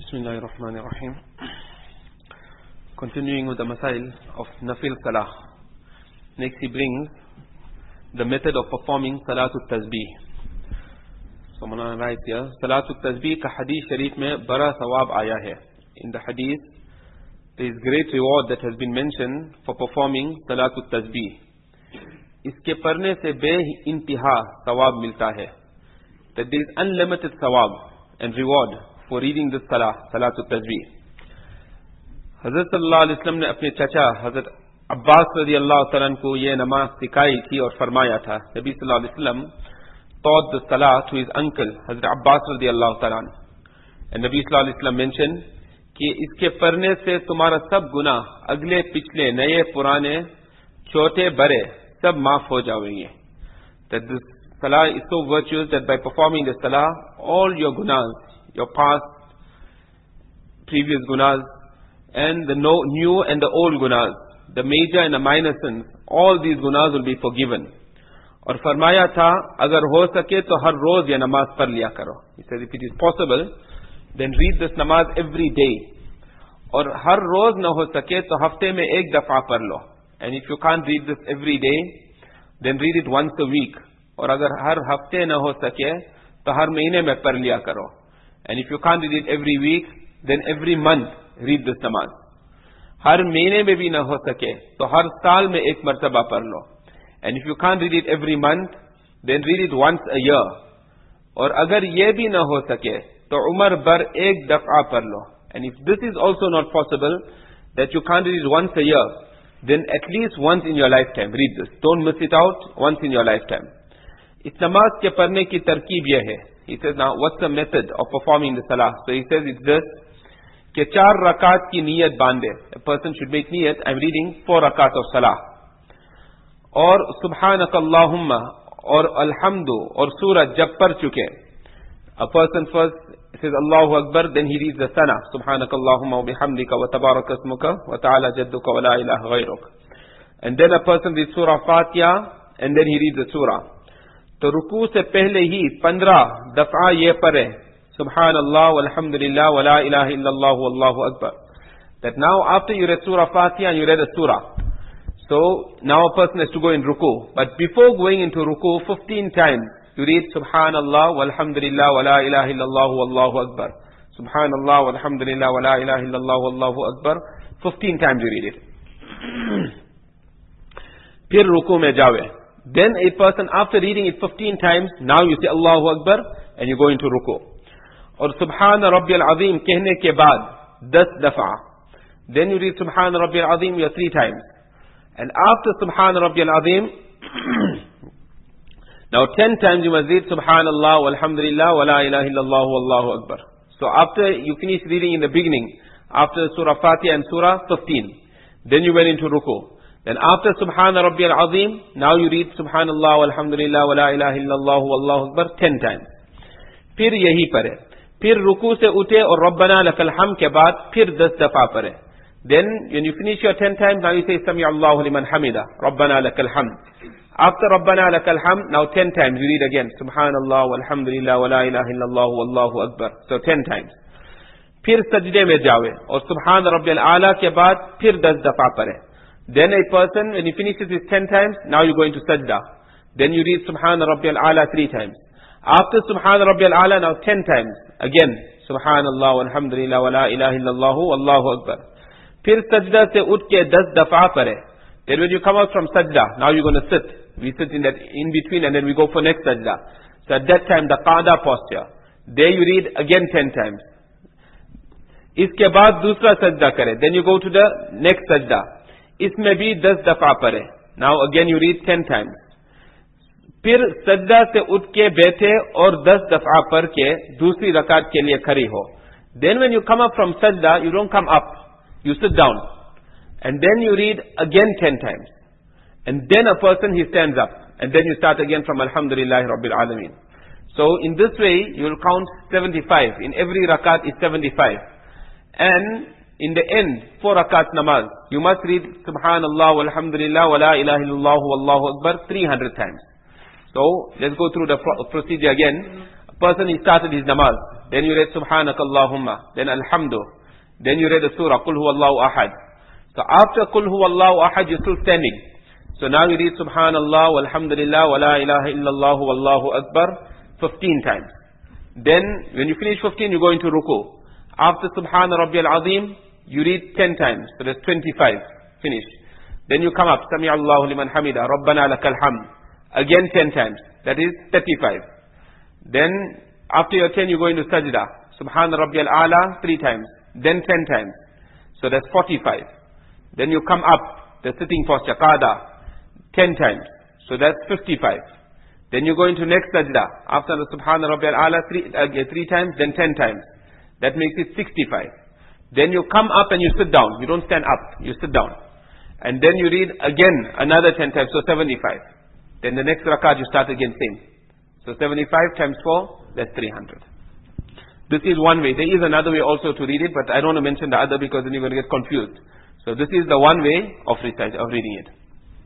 Bismillahirrahmanirrahim. Continuing with the masail of Nafil Salah. Next he brings the method of performing Salatul Tasbih. So Maulana writes here, Salatul Tasbih ka hadith sharif mein bada sawab aaya hai. In the hadith, there is great reward that has been mentioned for performing Salatul Tasbih. Iske parne se be-intiha sawab milta hai. That there is unlimited sawab and reward for reading this salah, Salatul Tasbih. Hazrat sallallahu alaihi wasallam ने अपने चाचा Hazrat Abbas रज़ियल्लाहु ताला को ये नमाज सिखाई थी और फरमाया था. Nabi sallallahu alaihi wasallam taught the salah to his uncle Hazrat Abbas रज़ियल्लाहु ताला. And Nabi sallallahu alaihi wasallam mentioned कि इसके पढ़ने से तुम्हारा सब गुनाह अगले पिछले नए पुराने छोटे बड़े सब माफ हो जाएंगे. That this salah is so virtuous that by performing the salah, all your gunas, your past, previous gunas, and the new and the old gunas, the major and the minor sins, all these gunas will be forgiven. और फरमाया था अगर हो सके तो हर रोज ये नमाज पढ़ लिया करो. He said if it is possible, then read this namaz every day. और हर रोज न हो सके तो हफ्ते में एक दफा पढ़ लो. And if you can't read this every day, then read it once a week. और अगर हर हफ्ते न हो सके तो हर महीने में पढ़ लिया करो. And if you can't read it every week, then every month read this namaz. हर महीने में भी न हो सके तो हर साल में एक मर्तबा पढ़ लो. And if you can't read it every month, then read it once a year. और अगर ये भी न हो सके तो उम्र भर एक दफा पढ़ लो. And if this is also not possible, that you can't read it once a year, then at least once in your lifetime read this. Don't miss it out, once in your lifetime. इस नमाज के पढ़ने की तरकीब यह है. He says, now what's the method of performing the salah? So he says it's this, कि 4 rakat की नियत बांधे. A person should make niyat, I'm reading 4 rakat of salah. और subhanakallahumma और alhamdu और surah जब पढ़ चुके. A person first says Allahu Akbar, then he reads the sana. Subhanakallahumma wa bihamdika wa tabaraka ismuka wa ta'ala jadduka wa la ilaha ghayruk. And then a person reads surah Fatiha, and then he reads the surah. तो रुकू से पहले ही 15 दफा ये पढ़े Subhanallah walhamdulillah wa la ilaha illallah wallahu akbar. That now after you read surah Fatiha and you read a surah, so now a person has to go in ruku. But before going into ruku, 15 times you read Subhanallah walhamdulillah wa la ilaha illallah wallahu akbar. Subhanallah walhamdulillah wa la ilaha illallah wallahu akbar. 15 times you read it. फिर रुकू में जावे. Then a person, after reading it 15 times, now you say Allahu Akbar and you go into ruku. Or Subhana Rabbiyal Azim कहने के बाद 10 दफा. Then you read Subhana Rabbiyal Azim 3 times. And after Subhana Rabbiyal Azim, now 10 times you must read Subhanallah walhamdulillah wa la ilaha illallah wallahu akbar. So after you finish reading in the beginning, after Surah Fatiha and Surah 15, then you went into ruku. Then after Subhana Rabbiyal Azim, now you read Subhanallah walhamdulillah wa la ilaha illallah wallahu akbar 10 times. फिर यही पढ़े. फिर रुकू से उठे और रब्बना लकल हम्द के बाद फिर 10 दफा पढ़े. Then when you finish your 10 times, now you say Sami Allahu liman hamida, Rabbana lakal hamd. After Rabbana lakal hamd, now 10 times you read again Subhanallah walhamdulillah wa la ilaha illallah wallahu akbar. So 10 times. फिर सजदे में जावे और Subhan Rabbiyal A'la के बाद फिर 10 दफा पढ़े. Then a person, when he finishes his 10 times, now you go into sajda. Then you read Subhana Rabbiyal A'la 3 times. After Subhana Rabbiyal A'la, now 10 times. Again, Subhanallah walhamdulillah wa la ilaha illallah wallahu akbar. फिर सजदा से उठ के 10 दफा पढ़े. Then when you come out from sajda, now you're going to sit. We sit in that in between and then we go for next sajda. So at that time, the qada posture. There you read again 10 times. इसके बाद दूसरा सजदा करे. Then you go to the next sajda. इसमें भी 10 दफा पढ़े. Now again you read 10 times. फिर सजदा से उठ के बैठे और 10 दफा पढ़ के दूसरी रकात के लिए खड़ी हो. Then when you come up from sajda, you don't come up. You sit down. And then you read again 10 times. And then a person, he stands up. And then you start again from Alhamdulillahi Rabbil Alameen. So in this way, you will count 75. In every rakat is 75. And in the end, 4 rakat namaz, you must read Subhanallah walhamdulillah wa la ilaha illallah wallahu akbar 300 times. So let's go through the procedure again. A Person, he started his namaz. Then you read Subhanakallahumma. Then Alhamdu. Then you read the surah, Qul huwallahu ahad. So after Qul huwallahu ahad, you're still standing. So now you read Subhanallah, walhamdulillah, wa la ilaha illallah, wallahu akbar, 15 times. Then, when you finish 15, you go into ruku. After Subhana Rabbiyal Azim, you read 10 times. So that's 25. Finish. Then you come up, Sami Allahu liman hamida, Rabbana lakal hamd. Again 10 times. That is 35. Then, after your 10, you go into sajda. Subhana Rabbiyal A'la, 3 times. Then 10 times. So that's 45. Then you come up, the sitting posture, qada, 10 times. So that's 55. Then you go into next sajda. After the Subhana Rabbiyal A'la, 3 times, then 10 times. That makes it 65. Then you come up and you sit down. You don't stand up, you sit down. And then you read again another 10 times, so 75. Then the next rakat you start again same. So 75 times 4, that's 300. This is one way. There is another way also to read it, but I don't want to mention the other because then you're going to get confused. So this is the one way of reading it.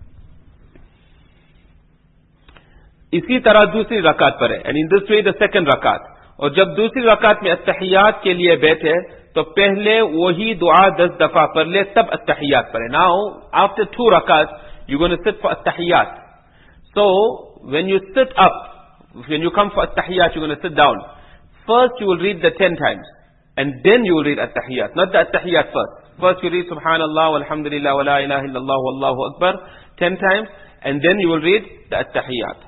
इसी तरह दूसरी रकात पर है, and in this way the second रकात. और जब दूसरी रकात में अत्तहियात के लिए बैठे तो पहले वही दुआ 10 दफा पढ़ ले, तब अत्तहियात पढ़े. Now after 2 rakats you're going to sit for attahiyat. So when you sit up, when you come for attahiyat, you're going to sit down. First you will read the 10 times and then you will read attahiyat, not the attahiyat first. First you read Subhanallah walhamdulillah wa la ilaha illallah wallahu akbar 10 times and then you will read the attahiyat.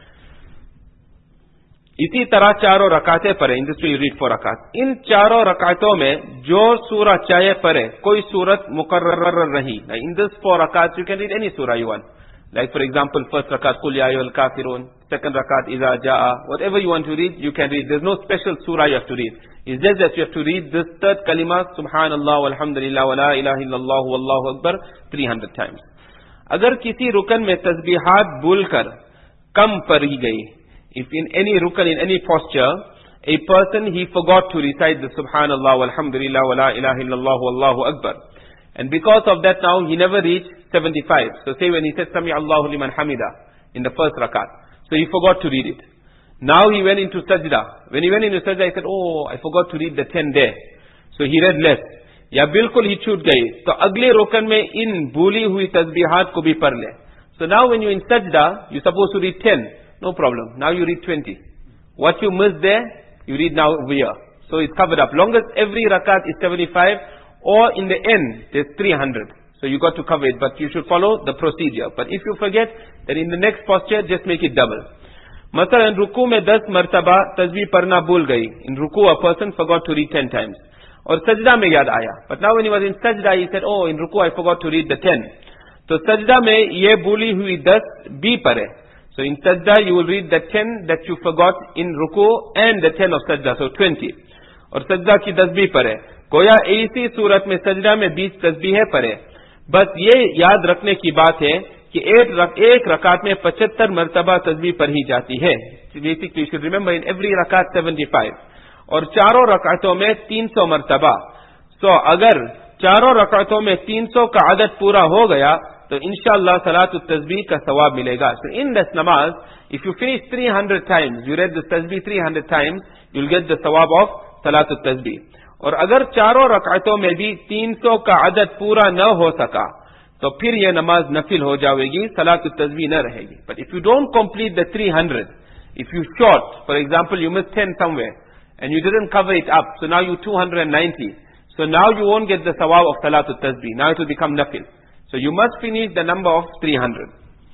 इसी तरह चारों रकातें पढ़े. In this we read 4 रकात. इन चारों रकातों में जो सूरह चाहे पढ़े, कोई सूरत मुकर्रर नहीं. इन दिस 4 रकात यू कैन रीड एनी सूरह you want. Like for example, first rakat Qul ya ayyuhal kafirun, second rakat Iza jaa, whatever you want to read, you can read. There's no special surah you have to read. It's just that you have to read this third kalima, Subhanallah walhamdulillah wa la ilaha illallah wallahu akbar 300 times. अगर किसी रुकन में तस्बीहात भूलकर कम पड़ी गई, if in any rukan, in any posture, a person, he forgot to recite the Subhanallah walhamdulillah wa la ilaha illallah wallahu akbar. And because of that now, he never reached 75. So say when he said Sami Allahu liman hamida in the first rakat. So he forgot to read it. Now he went into sajda. When he went into sajda, he said, oh, I forgot to read the 10 there. So he read less. Ya bilkul hi chut gayi. So agle rukan mein in bhuli hui tasbihat ko bhi par le. So now when you're in sajda, you're supposed to read 10. No problem. Now you read 20. What you missed there, you read now over here. So it's covered up. Longest every rakat is 75, or in the end, there's 300. So you got to cover it, but you should follow the procedure. But if you forget, then in the next posture, just make it double. Masalan, ruku mein 10 martaba tasbih parna bhul gayi. In ruku, a person forgot to read 10 times. Or sajda mein yaad aaya. But now when he was in sajda, he said, oh, in ruku I forgot to read the 10. So sajda mein ye bhuli hui 10 bhi pare. So in sajda, you will read the 10 that you forgot in ruku and the 10 of sajda, so 20. और सजदा की 10 भी पढ़े. गोया ऐसी सूरत में सजदा में 20 तस्बीहें पढ़े. बस ये याद रखने की बात है कि एक रकात में 75 मरतबा तस्बीह पढ़ी जाती है. Basically you should remember in every रकात 75. और चारों रकातों में 300 मरतबा. सो अगर चारों रकातों में 300 का आदत पूरा हो गया तो इंशाअल्लाह सलात तस्बीह का सवाब मिलेगा. सो इन दिस नमाज, if you finish 300 times, you read the तस्बीह 300 times, you will get the सवाब ऑफ सलात तस्बीह. और अगर चारों रकातों में भी 300 का आदत पूरा न हो सका तो फिर यह नमाज नफिल हो जाएगी, सलात तस्बीह न रहेगी. But if you don't complete the 300, if you short, for example you miss 10 somewhere and you didn't cover it up, so now you 290, so now you won't get the sawab of salat tasbih. Now it will become nafil. So you must finish the number of 300.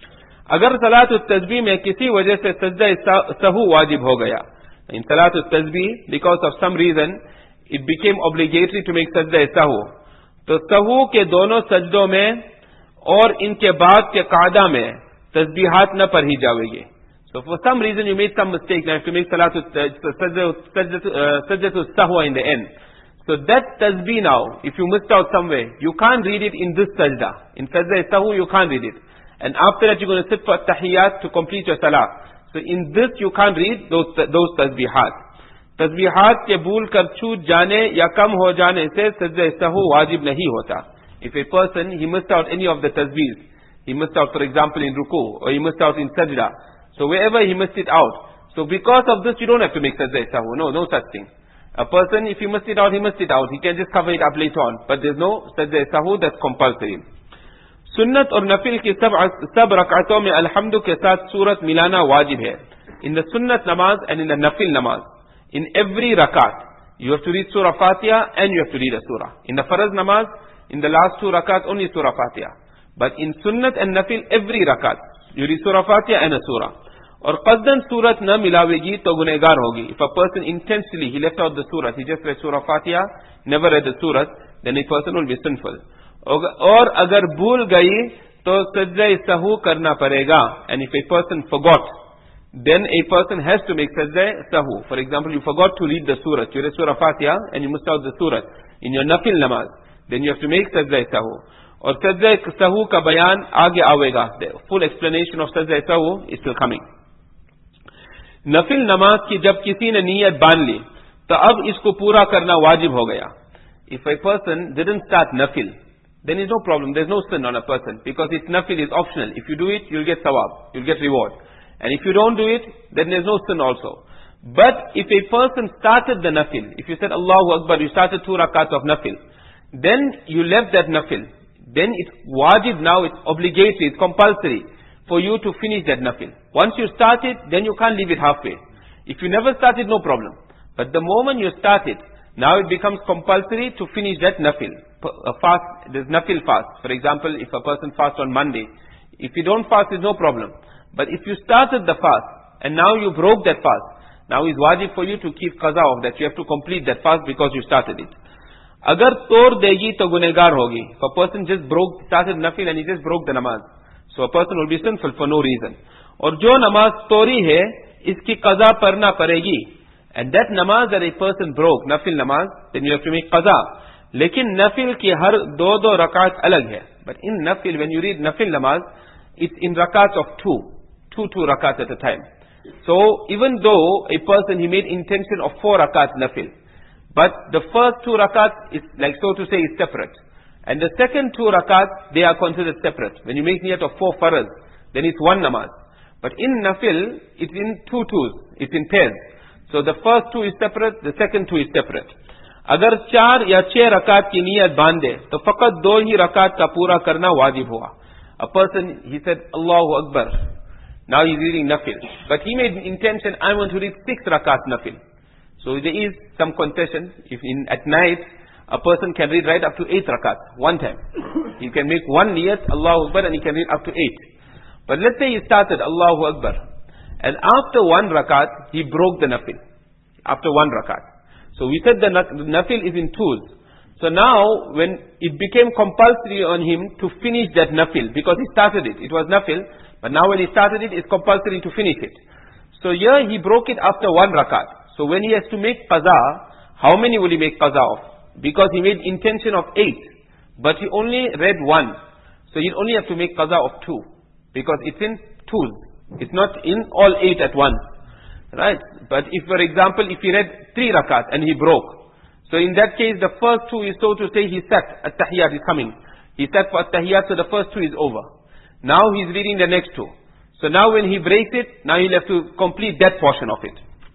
अगर सलात तस्बीह में किसी वजह से सजदा सहू वाजिब हो गया, in salat tasbih, because of some reason it became obligatory to make sajda sahu, तो सहू के दोनों सजदों में और इनके बाद के कायदा में तस्बीहात न पढ़ी जाएगी. So for some reason you made some mistake, you have to make salat sajda sahu in the end. So that tasbih now, if you missed out somewhere, you can't read it in this sajda. In sajda sahu you can't read it. And after that you're going to sit for tahiyyat to complete your salah. So in this you can't read those tasbihat. Tasbihat के भूल कर छूट जाने या कम हो जाने से सजदा सहू वाजिब नहीं होता. If a person, he missed out any of the tasbihs, he missed out for example in ruku, or he missed out in sajda, so wherever he missed it out, So because of this, you don't have to make sajda sahu. No such thing. A person, if he must it out, he must it out. He can just cover it up later on. But there's no sajda sahu that's compulsory. Sunnat और नफिल की सब रकातों में अल्हम्दु के साथ सूरत मिलाना वाजिब है. In the sunnat namaz and in the nafil namaz, in every rakat, you have to read surah Fatiha and you have to read a surah. In the faraz namaz, in the last 2 rakat, only surah Fatiha. But in sunnat and nafil, every rakat, you read surah Fatiha and a surah. और qasdan सूरत न मिलावेगी तो गुनहगार होगी. If a person intentionally, he left out the surah, he just read surah Fatiha, never read the surah, then a person will be sinful. और अगर भूल गई तो सज्जा सहू करना पड़ेगा. And if a person forgot, then a person has to make sajda sahu. For example, you forgot to read the surah. You read surah Fatiha and you missed out the surah in your nafil namaz. Then you have to make sajda sahu. और sajda sahu का बयान आगे आवेगा. The full explanation of sajda sahu is still coming. नफिल नमाज की जब किसी ने नियत बांध ली, तो अब इसको पूरा करना वाजिब हो गया. If a person didn't start nafil, then there's no problem. There's no sin on a person because it's nafil is optional. If you do it, you'll get sawab, you'll get reward. And if you don't do it, then there's no sin also. But if a person started the nafil, if you said Allahu Akbar, you started 2 rakats of nafil, then you left that nafil, then it's wajib now, it's obligatory, it's compulsory for you to finish that nafil. Once you start it, then you can't leave it halfway. If you never start it, no problem. But the moment you start it, now it becomes compulsory to finish that nafil. A fast, there's nafil fast. For example, if a person fasts on Monday, if you don't fast, it's no problem. But if you started the fast, and now you broke that fast, now it's wajib for you to keep qaza of that. You have to complete that fast because you started it. Agar tod degi to gunegar hogi. If a person just started nafil and he just broke the namaz, so a person will be sinful for no reason. और जो नमाज तोरी है, इसकी qaza पढ़ना पड़ेगी. And that namaz that a person broke, nafil namaz, then you have to make qaza. लेकिन nafil की हर 2 rakat अलग है. But in nafil, when you read nafil namaz, it's in rakats of 2 rakats at a time. So even though a person, he made intention of 4 rakats nafil, but the first 2 rakats is like, so to say, is separate. And the second 2 rakats, they are considered separate. When you make niyat of 4 faraz, then it's 1 namaz. But in nafil, it's in 2 twos, it's in pairs. So the first 2 is separate, the second 2 is separate. अगर 4 या 6 रकात की नियत बांधे, तो फकत 2 ही रकात का पूरा करना वाजिब हुआ. A person, he said, Allahu Akbar. Now he's reading nafil. But he made intention, I want to read 6 rakat nafil. So there is some concession. If at night, a person can read right up to 8 rakat, one time. He can make 1 niyat, Allahu Akbar, and he can read up to 8. But let's say he started Allahu Akbar. And after 1 rakat, he broke the nafil. After 1 rakat. So we said the nafil is in twos. So now, when it became compulsory on him to finish that nafil, because he started it, it was nafil, but now when he started it, it's compulsory to finish it. So here he broke it after 1 rakat. So when he has to make qaza, how many will he make qaza of? Because he made intention of 8, but he only read 1. So he'll only have to make qaza of 2, because it's in twos. It's not in all 8 at once. Right? But if, for example, if he read 3 rakat and he broke, so in that case, the first 2 is, so to say, he sat, at-tahiyyat is coming. He sat for at-tahiyyat, so the first 2 is over. Now he's reading the next 2. So now when he breaks it, now he'll have to complete that portion of it.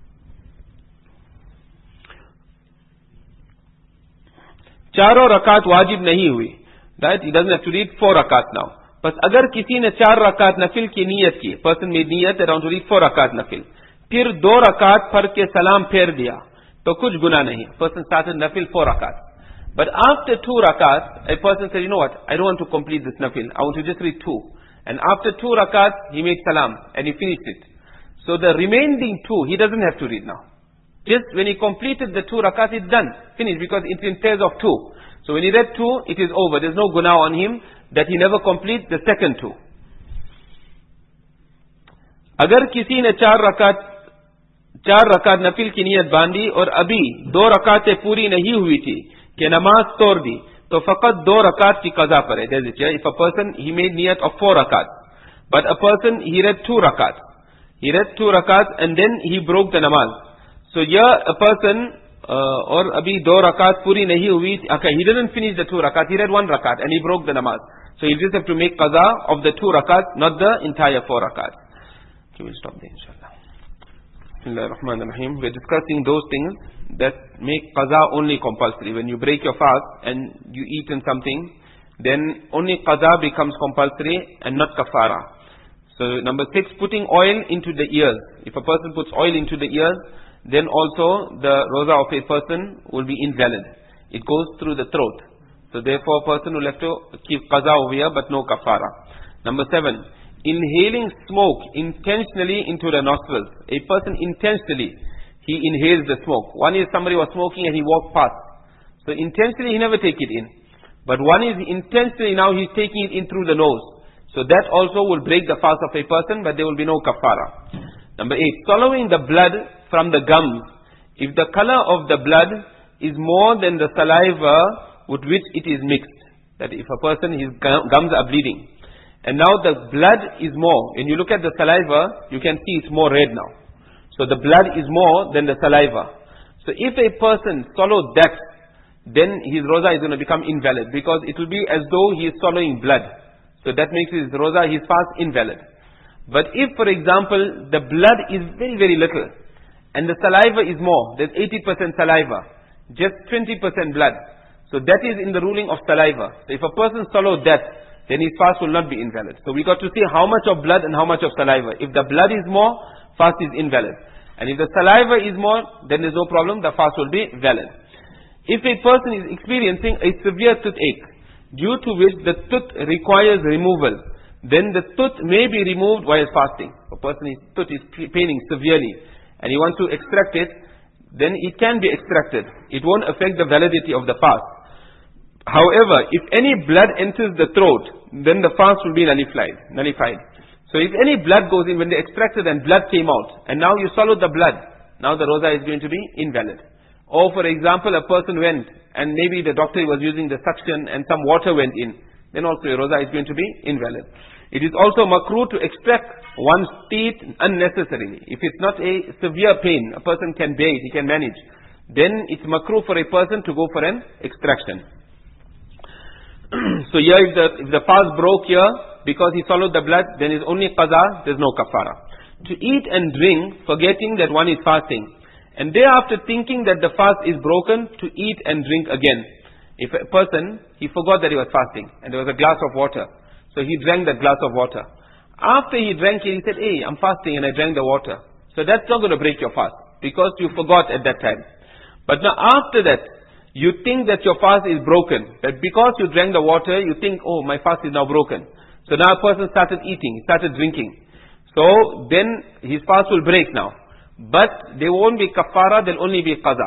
चारों रकात वाजिब नहीं हुई. Right? He doesn't have to read 4 rakat now. But अगर किसी ने 4 रकात नफिल की नियत की, person made niyat around to read 4 rakat nafil, फिर 2 रकात पढ़ के सलाम फेर दिया, तो कुछ गुनाह नहीं. Person started nafil 4 rakat. But after 2 rakat, a person said, you know what, I don't want to complete this nafil, I want to just read 2. And after 2 rakat, he made salam, and he finished it. So the remaining 2, he doesn't have to read now. Just when he completed the 2 rakat, it's done, finished, because it's in pairs of 2. So when he read 2, it is over. There's no gunah on him that he never completes the second 2. अगर किसी ने 4 रकात नफिल की नियत बांधी और अभी 2 रकातें पूरी नहीं हुई थी कि नमाज तोड़ दी, तो फकत 2 रकात की कज़ा पड़े. If a person, he made niyat of 4 rakat, but a person, he read 2 rakat. He read 2 rakat and then he broke the namaz. So here a person, or abhi 2 rakat puri nahi hui, okay, he didn't finish the 2 rakat, he read 1 rakat and he broke the namaz. So he just have to make qaza of the 2 rakat, not the entire 4 rakat. Okay, we'll stop there inshallah. Bismillahirrahmanirrahim. We're discussing those things that make qaza only compulsory. When you break your fast and you eat in something, then only qaza becomes compulsory and not kafara. So number 6, putting oil into the ears. If a person puts oil into the ears, then also the roza of a person will be invalid. It goes through the throat. So therefore a person will have to keep qaza over here but no kafara. Number 7, inhaling smoke intentionally into the nostrils. A person intentionally, he inhales the smoke. One is somebody was smoking and he walked past. So intentionally he never take it in. But one is intentionally now he's taking it in through the nose. So that also will break the fast of a person, but there will be no kafara. Number 8, swallowing the blood from the gums. If the color of the blood is more than the saliva with which it is mixed, that if a person, his gums are bleeding, and now the blood is more. When you look at the saliva, you can see it's more red now. So the blood is more than the saliva. So if a person swallows that, then his roza is going to become invalid, because it will be as though he is swallowing blood. So that makes his roza, his fast invalid. But if, for example, the blood is very, very little, and the saliva is more, there's 80% saliva, just 20% blood. So that is in the ruling of saliva. So if a person swallows that, then his fast will not be invalid. So we got to see how much of blood and how much of saliva. If the blood is more, fast is invalid. And if the saliva is more, then there's no problem, the fast will be valid. If a person is experiencing a severe toothache, due to which the tooth requires removal, then the tooth may be removed while fasting. A person's tooth is paining severely and he wants to extract it, then it can be extracted. It won't affect the validity of the fast. However, if any blood enters the throat, then the fast will be nullified. So if any blood goes in, when they extracted and blood came out, and now you swallowed the blood, now the roza is going to be invalid. Or for example, a person went, and maybe the doctor was using the suction and some water went in, then also your roza is going to be invalid. It is also makruh to extract one's teeth unnecessarily. If it's not a severe pain, a person can bear it, he can manage, then it's makruh for a person to go for an extraction. So here if the fast broke here because he swallowed the blood, then it's only qaza, there's no kafara. To eat and drink, forgetting that one is fasting, and thereafter thinking that the fast is broken, to eat and drink again. If a person, he forgot that he was fasting and there was a glass of water, so he drank that glass of water. After he drank it, he said, hey, I'm fasting and I drank the water. So that's not going to break your fast because you forgot at that time. But now after that, you think that your fast is broken. But because you drank the water, you think, oh, my fast is now broken. So now a person started eating, started drinking. So then his fast will break now. But there won't be kafara, there'll only be qaza.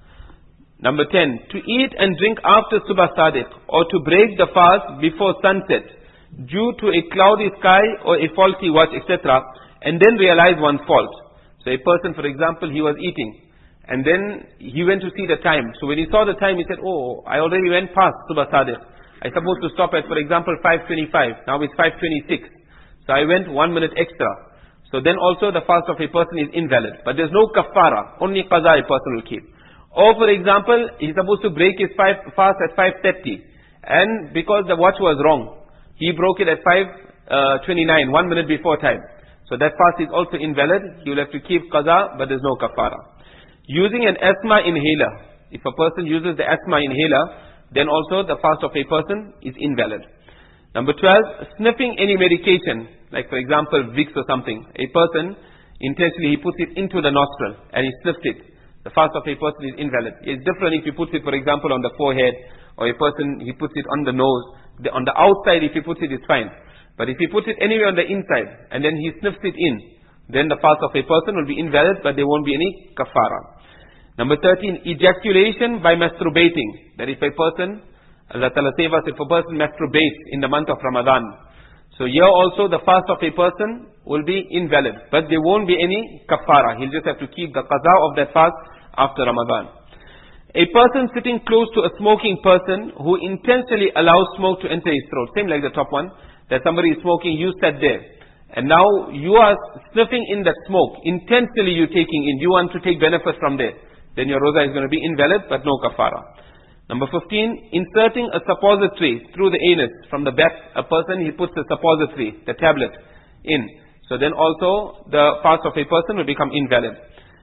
Number 10, to eat and drink after subah sadiq, or to break the fast before sunset, due to a cloudy sky or a faulty watch, etc., and then realize one's fault. So a person, for example, he was eating, and then he went to see the time. So when he saw the time, he said, oh, I already went past subah sadiq. I supposed to stop at, for example, 5:25. Now it's 5:26. So I went 1 minute extra. So then also the fast of a person is invalid. But there's no kafara. Only qaza a person will keep. Or for example, he's supposed to break his fast at 5:30. And because the watch was wrong, he broke it at 5:29, 1 minute before time. So that fast is also invalid. He will have to keep qaza, but there's no kafara. Using an asthma inhaler. If a person uses the asthma inhaler, then also the fast of a person is invalid. Number 12, sniffing any medication, like for example Vicks or something. A person intentionally he puts it into the nostril and he sniffs it. The fast of a person is invalid. It's different if he puts it, for example, on the forehead, or a person he puts it on the nose. On the outside, if he puts it, it's fine. But if he puts it anywhere on the inside and then he sniffs it in, then the fast of a person will be invalid, but there won't be any kafara. Number 13, ejaculation by masturbating. That if a person, Allah Ta'ala save us, if a person masturbates in the month of Ramadan. So here also the fast of a person will be invalid, but there won't be any kafara. He'll just have to keep the qaza of that fast after Ramadan. A person sitting close to a smoking person who intentionally allows smoke to enter his throat. Same like the top one, that somebody is smoking, you sat there. And now you are sniffing in that smoke. Intentionally you taking in. You want to take benefit from there. Then your roza is going to be invalid, but no kafara. Number 15, inserting a suppository through the anus. From the back, a person, he puts the suppository, the tablet, in. So then also the fast of a person will become invalid.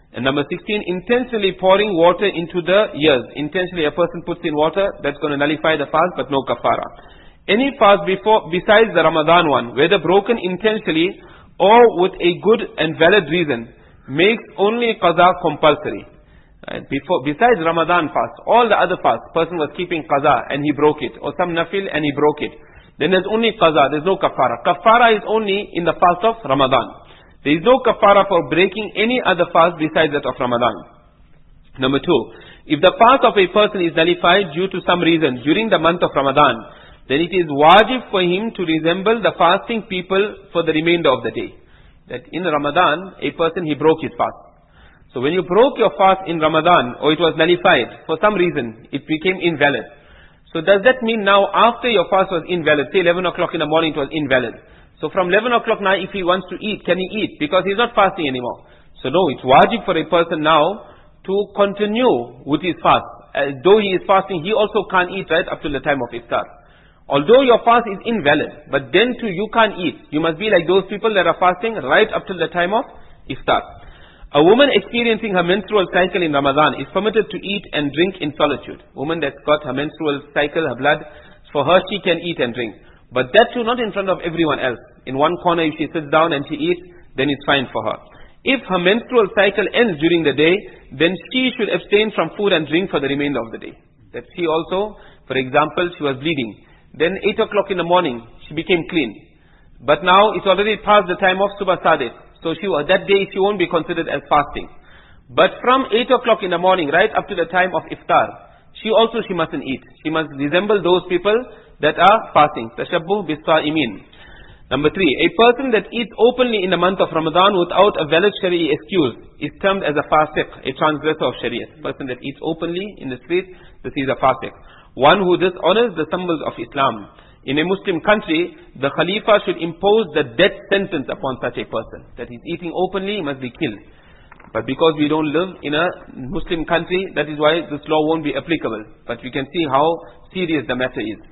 And number 16, intentionally pouring water into the ears. Intentionally a person puts in water, that's going to nullify the fast, but no kafara. Any fast besides the Ramadan one, whether broken intentionally or with a good and valid reason, makes only qaza compulsory. Right? Besides Ramadan fast, all the other fasts, person was keeping qaza and he broke it, or some nafil and he broke it. Then there's only qaza, there's no kafara. Kafara is only in the fast of Ramadan. There is no kafara for breaking any other fast besides that of Ramadan. Number 2, if the fast of a person is nullified due to some reason during the month of Ramadan, then it is wajib for him to resemble the fasting people for the remainder of the day. That in Ramadan, a person, he broke his fast. So when you broke your fast in Ramadan, or it was nullified, for some reason, it became invalid. So does that mean now after your fast was invalid, say 11 o'clock in the morning it was invalid. So from 11 o'clock now if he wants to eat, can he eat? Because he's not fasting anymore. So no, it's wajib for a person now to continue with his fast. Though he is fasting, he also can't eat right up till the time of iftar. Although your fast is invalid, but then too you can't eat. You must be like those people that are fasting right up till the time of iftar. A woman experiencing her menstrual cycle in Ramadan is permitted to eat and drink in solitude. Woman that's got her menstrual cycle, her blood, for her she can eat and drink. But that too not in front of everyone else. In one corner if she sits down and she eats, then it's fine for her. If her menstrual cycle ends during the day, then she should abstain from food and drink for the remainder of the day. That she also, for example, she was bleeding. Then 8 o'clock in the morning, she became clean. But now it's already past the time of Subha Sadiq. So that day she won't be considered as fasting. But from 8 o'clock in the morning, right up to the time of iftar, she mustn't eat. She must resemble those people that are fasting. Tashabbuh bis-sa'imin. Number 3, a person that eats openly in the month of Ramadan without a valid Shari'i excuse is termed as a fasiq, a transgressor of Shariah. A person that eats openly in the street, this is a fasiq. One who dishonors the symbols of Islam. In a Muslim country, the Khalifa should impose the death sentence upon such a person. That he's eating openly, he must be killed. But because we don't live in a Muslim country, that is why this law won't be applicable. But we can see how serious the matter is.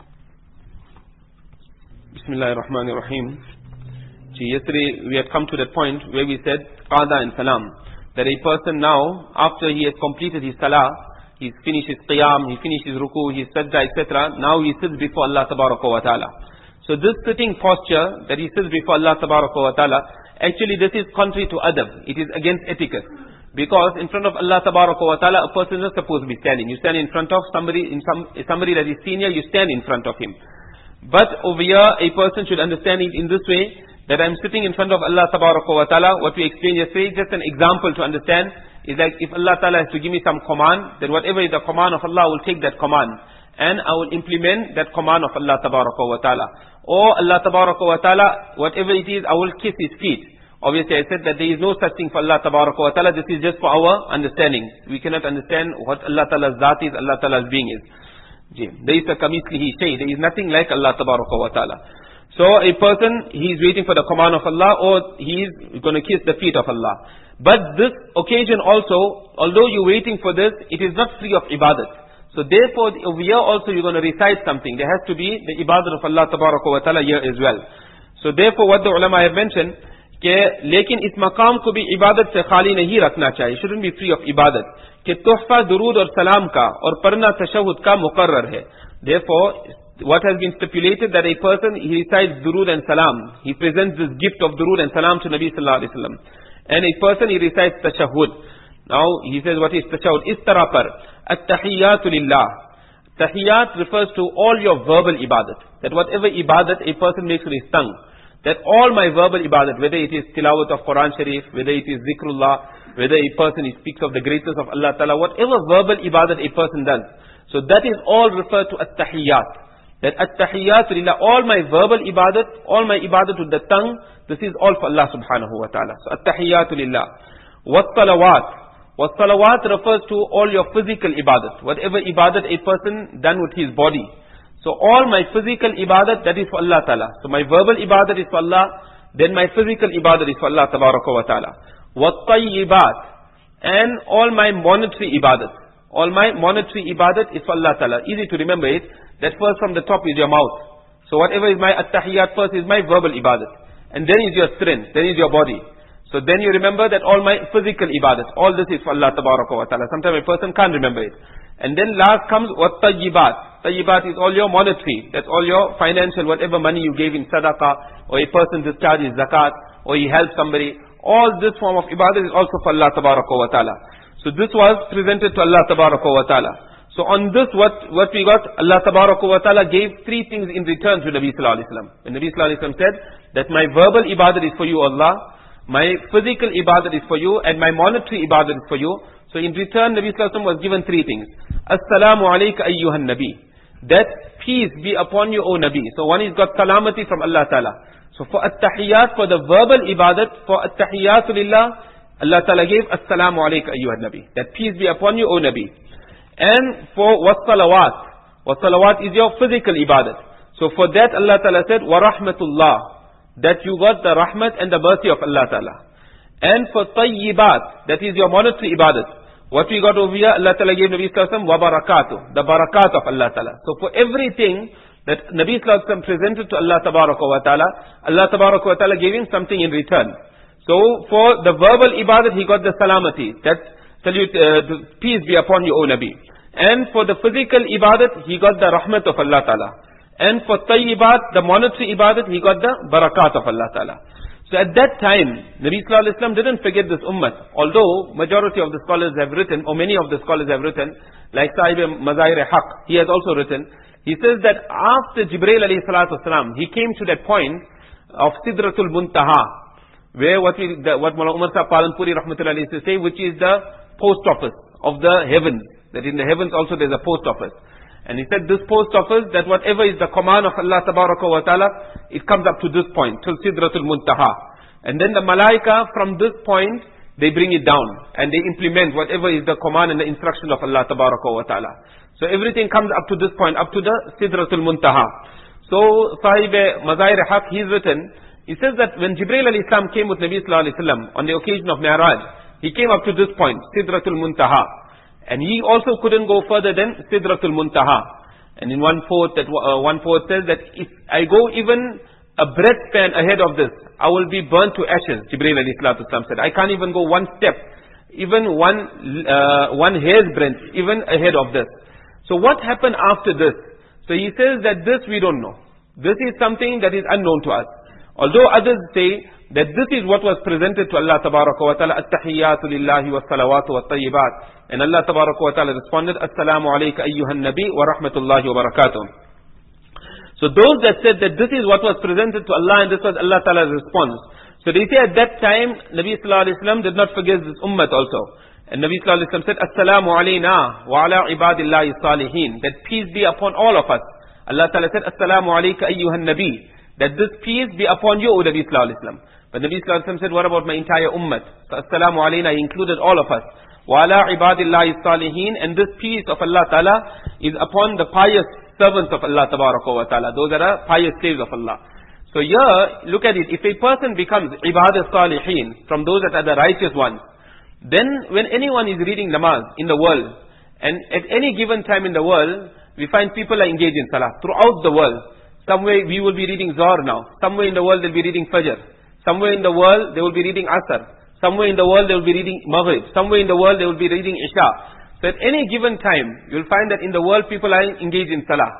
Bismillahirrahmanirrahim. Yesterday we had come to that point where we said, Qada and Salam. That a person now, after he has completed his Salah, he's finished his qiyam, he finished his ruku, his sajda, etc. Now he sits before Allah tabaraka wa ta'ala. So this sitting posture that he sits before Allah tabaraka wa ta'ala, actually this is contrary to adab. It is against etiquette. Because in front of Allah tabaraka wa ta'ala, a person is not supposed to be standing. You stand in front of somebody, somebody that is senior, you stand in front of him. But over here, a person should understand it in this way, that I'm sitting in front of Allah tabaraka wa ta'ala. What we explained yesterday, just an example to understand. Is like if Allah Ta'ala has to give me some command, then whatever is the command of Allah, I will take that command. And I will implement that command of Allah Tabaraka wa Ta'ala. Or Allah Tabaraka wa Ta'ala, whatever it is, I will kiss his feet. Obviously I said that there is no such thing for Allah Tabaraka wa Ta'ala. This is just for our understanding. We cannot understand what Allah Ta'ala's Zat is, Allah Ta'ala's being is. There is a kamithlihi shay. There is nothing like Allah Tabaraka wa Ta'ala. So a person, he is waiting for the command of Allah, or he is going to kiss the feet of Allah. But this occasion also, although you're waiting for this, it is not free of ibadat. So therefore, over here also you're going to recite something. There has to be the ibadat of Allah Tabaraka wa Ta'ala here as well. So therefore what the ulama have mentioned, lekin is maqam ko bhi ibadat se khali nahi rakhna chahiye. It shouldn't be free of ibadat. Ke tuhfa durood aur salam ka aur parna tashahhud ka muqarrar hai. Therefore, what has been stipulated that a person, he recites durood and salam. He presents this gift of durood and salam to Nabi sallallahu alaihi wasallam. And a person, he recites tashahhud. Now, he says, what is tashahhud? Is tarah par. At-tahiyyatu lillah. Tahiyyat refers to all your verbal ibadat. That whatever ibadat a person makes with his tongue, that all my verbal ibadat, whether it is tilawat of Quran Sharif, whether it is zikrullah, whether a person he speaks of the greatness of Allah Ta'ala, whatever verbal ibadat a person does. So that is all referred to at-tahiyyat. That at-tahiyyatu lillah, all my verbal ibadat, all my ibadat with the tongue, this is all for Allah subhanahu wa ta'ala. So at-tahiyyatu lillah. Wat-salawat. Wat-salawat refers to all your physical ibadat. Whatever ibadat a person done with his body. So all my physical ibadat, that is for Allah ta'ala. So my verbal ibadat is for Allah, then my physical ibadat is for Allah tabaraka wa ta'ala. Wat-tayyibat. And all my monetary ibadat. All my monetary ibadat is for Allah ta'ala. Easy to remember it. That first from the top is your mouth. So whatever is my at-tahiyyat first is my verbal ibadat. And then is your strength, then is your body. So then you remember that all my physical ibadat, all this is for Allah Tabaraka wa Ta'ala. Sometimes a person can't remember it. And then last comes what tayyibat. Tayyibat is all your monetary, that's all your financial, whatever money you gave in sadaqah, or a person discharges zakat, or he helps somebody. All this form of ibadat is also for Allah Tabaraka wa Ta'ala. So this was presented to Allah Tabaraka wa Ta'ala. So on this what we got, Allah Tabaraka wa Ta'ala gave three things in return to Nabi Sallallahu Alaihi Wasallam. When Nabi Sallallahu Alaihi Wasallam said that my verbal ibadat is for you, Allah, my physical ibadat is for you, and my monetary ibadat is for you. So in return, Nabi Sallallahu Alaihi Wasallam was given three things. Assalamu alayka ayyuhan Nabi. That peace be upon you, O Nabi. So one is got salamati from Allah Ta'ala. So for at-tahiyyat, for the verbal ibadat, for at-tahiyyatu lillah, Allah Ta'ala gave Assalamu alayka ayyuhan Nabi. That peace be upon you, O Nabi. And for was-salawat. Was-salawat is your physical ibadat. So for that Allah Ta'ala said, wa rahmatullah. That you got the rahmat and the mercy of Allah Ta'ala. And for tayyibat, that is your monetary ibadat. What we got over here, Allah Ta'ala gave Nabi Sallallahu Alaihi Wasallam wa barakatuh, the barakat of Allah Ta'ala. So for everything that Nabi Sallallahu Alaihi Wasallam presented to Allah Tabaraka wa Ta'ala, Allah Tabaraka wa Ta'ala gave him something in return. So for the verbal ibadat, he got the salamati, that salute, peace be upon you, O Nabi. And for the physical ibadat, he got the rahmat of Allah Ta'ala. And for tayyibat, the monetary ibadat, he got the barakat of Allah Ta'ala. So at that time, Nabi Sallallahu Alaihi Wasallam didn't forget this ummah. Although majority of the scholars have written, or many of the scholars have written, like Sahib Mazair Haq, he has also written, he says that after Jibreel alayhi salatu wasalam, he came to that point of Sidratul Muntaha, where what Mullah Umar Sahib Palanpuri rahmatullahi used to say, which is the post office of the heavens. That in the heavens also there's a post office. And he said this post office, that whatever is the command of Allah Tabaraka wa Ta'ala, it comes up to this point, till Sidratul Muntaha. And then the Malaika from this point, they bring it down. And they implement whatever is the command and the instruction of Allah Tabaraka wa Ta'ala. So everything comes up to this point, up to the Sidratul Muntaha. So Sahib Mazair Haq, he's written, he says that when Jibreel alayhi salam came with Nabi Sallallahu Alaihi Wasallam on the occasion of Mi'raj, he came up to this point, Sidratul Muntaha. And he also couldn't go further than Sidratul Muntaha. And in one fourth says that if I go even a breath span ahead of this, I will be burnt to ashes, Jibreel alayhi salatu wasalam said. I can't even go one step, even one hair's breadth, even ahead of this. So what happened after this? So he says that this we don't know. This is something that is unknown to us. Although others say that this is what was presented to Allah Tabaraka wa Ta'ala, at-tahiyyatu lillahi wa salawatu wa tayyibat. And Allah Tabaraka wa Ta'ala responded, Assalamu alayka ayyuhan Nabi wa rahmatullahi wa barakatuh. So those that said that this is what was presented to Allah and this was Allah Ta'ala's response. So they say at that time, Nabi Sallallahu Alaihi Wasallam did not forget this ummah also. And Nabi Sallallahu Alaihi Wasallam said, Assalamu alayna wa ala ibadillahi salihin. That peace be upon all of us. Allah Ta'ala said, Assalamu alayka ayyuhan Nabi. That this peace be upon you, O Nabi Sallallahu Alaihi Wasallam. But Nabi Sallallahu Alaihi Wasallam said, what about my entire ummah? So Assalamu alayna, he included all of us. Wa ala ibadillahi salihin. And this peace of Allah Ta'ala is upon the pious servants of Allah Tabaraka wa Ta'ala. Those that are pious slaves of Allah. So here, look at it. If a person becomes ibadah salihin, from those that are the righteous ones, then when anyone is reading namaz in the world, and at any given time in the world, we find people are engaged in salah throughout the world. Somewhere we will be reading Zohar now. Somewhere in the world they'll be reading Fajr. Somewhere in the world they will be reading Asr. Somewhere in the world they will be reading Maghrib. Somewhere in the world they will be reading Isha. So at any given time, you'll find that in the world people are engaged in salah.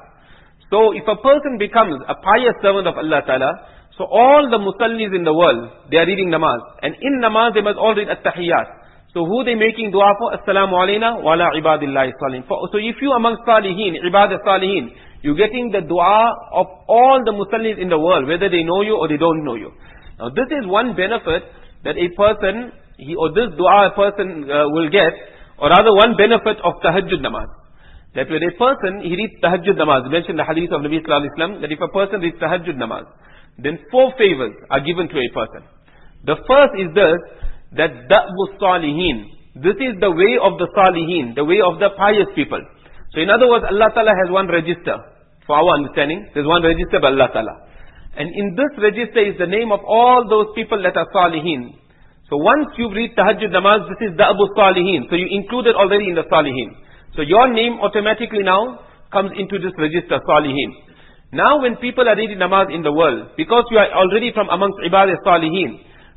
So if a person becomes a pious servant of Allah Ta'ala, so all the musallis in the world, they are reading namaz. And in namaz they must all read at-tahiyyat. So who they making dua for? Assalamu alayna wa ala ibadillahi salihin. So if you amongst salihin, ibadah salihin, you're getting the dua of all the musallis in the world, whether they know you or they don't know you. Now this is one benefit that a person, this dua a person will get, or rather one benefit of tahajjud namaz. That when a person, he reads tahajjud namaz, mentioned the hadith of Nabi Sallallahu Alaihi Wasallam, that if a person reads tahajjud namaz, then 4 favors are given to a person. The first is this, that da'bu salihin. This is the way of the salihin, the way of the pious people. So in other words, Allah Ta'ala has one register. For our understanding, there's one register by Allah Ta'ala. And in this register is the name of all those people that are salihin. So once you read tahajjud namaz, this is da'bu salihin. So you included already in the salihin. So your name automatically now comes into this register, salihin. Now when people are reading namaz in the world, because you are already from amongst ibadah salihin,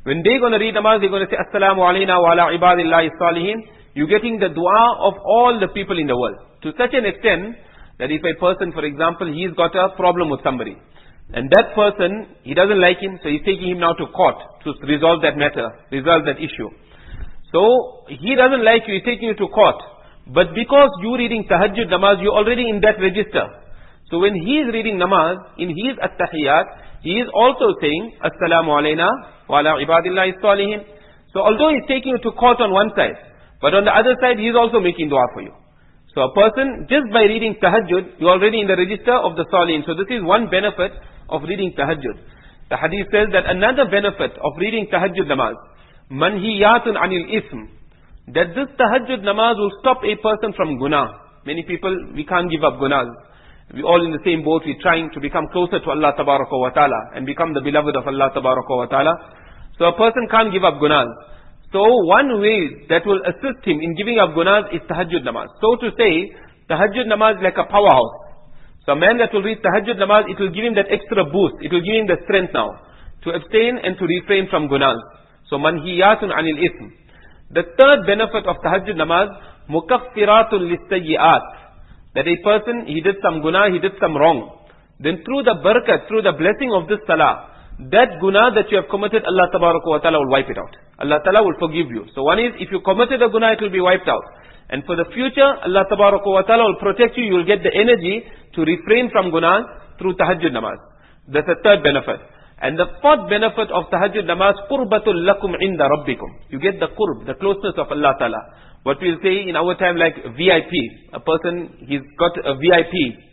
When they're going to read namaz, they're going to say, Assalamu alayna wa ala ibadillahi salihin. You're getting the dua of all the people in the world. To such an extent, that if a person, for example, he's got a problem with somebody, and that person, he doesn't like him, so he's taking him now to court to resolve that matter, resolve that issue. So, he doesn't like you, he's taking you to court. But because you're reading tahajjud namaz, you're already in that register. So when he is reading namaz, in his at-tahiyyat, he is also saying, Assalamu alayna wa ala ibadillahi salihin. So although he's taking you to court on one side, but on the other side, he is also making dua for you. So a person, just by reading tahajjud, you're already in the register of the salihin. So this is one benefit of reading tahajjud. The hadith says that another benefit of reading tahajjud namaz, manhiyatun anil ism, that this tahajjud namaz will stop a person from guna. Many people, we can't give up gunas. We're all in the same boat. We're trying to become closer to Allah tabaraka wa ta'ala and become the beloved of Allah tabaraka wa ta'ala. So a person can't give up gunas. So one way that will assist him in giving up gunas is tahajjud namaz. So to say, tahajjud namaz is like a powerhouse. So a man that will read tahajjud namaz, it will give him that extra boost. It will give him the strength now to abstain and to refrain from gunas. So manhiyatun anil ism. The third benefit of tahajjud namaz, mukaffiratun lissayyi'at. That a person, he did some guna, he did some wrong. Then through the barakat, through the blessing of this salah, that guna that you have committed, Allah tabaraka wa ta'ala will wipe it out. Allah ta'ala will forgive you. So one is, if you committed a guna, it will be wiped out. And for the future, Allah tabaraka wa ta'ala will protect you. You will get the energy to refrain from guna through tahajjud namaz. That's the third benefit. And the fourth benefit of tahajjud namaz, qurbatul lakum inda rabbikum. You get the qurb, the closeness of Allah ta'ala. What we'll say in our time like VIP. A person, he's got a VIP.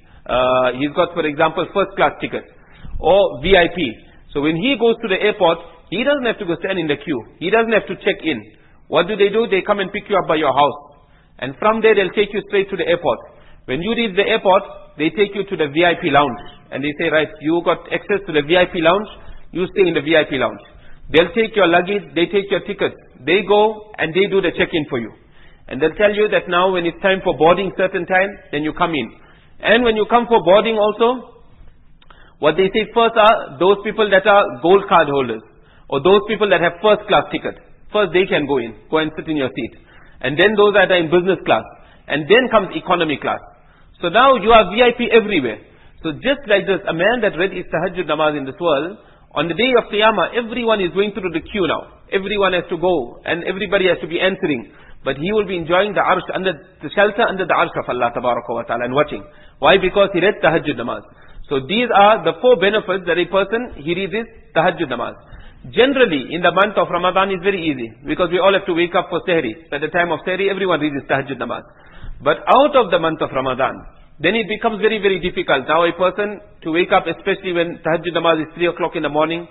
He's got, for example, first class ticket. Or VIP. So when he goes to the airport, he doesn't have to go stand in the queue. He doesn't have to check in. What do? They come and pick you up by your house. And from there, they'll take you straight to the airport. When you reach the airport, they take you to the VIP lounge. And they say, right, you got access to the VIP lounge. You stay in the VIP lounge. They'll take your luggage. They take your tickets. They go and they do the check-in for you. And they'll tell you that now when it's time for boarding certain time, then you come in. And when you come for boarding also, what they say first are those people that are gold card holders. Or those people that have first class ticket. First they can go in. Go and sit in your seat. And then those that are in business class. And then comes economy class. So now you are VIP everywhere. So just like this, a man that read his tahajjud namaz in this world, on the day of Qiyamah, everyone is going through the queue now. Everyone has to go. And everybody has to be answering. But he will be enjoying the arsh, under the shelter under the arsh of Allah tabaraka wa ta'ala and watching. Why? Because he read tahajjud namaz. So these are the four benefits that a person, he reads his tahajjud namaz. Generally, in the month of Ramadan is very easy. Because we all have to wake up for sehri. At the time of sehri, everyone reads his tahajjud namaz. But out of the month of Ramadan, then it becomes very, very difficult. Now a person to wake up, especially when tahajjud namaz is 3 o'clock in the morning,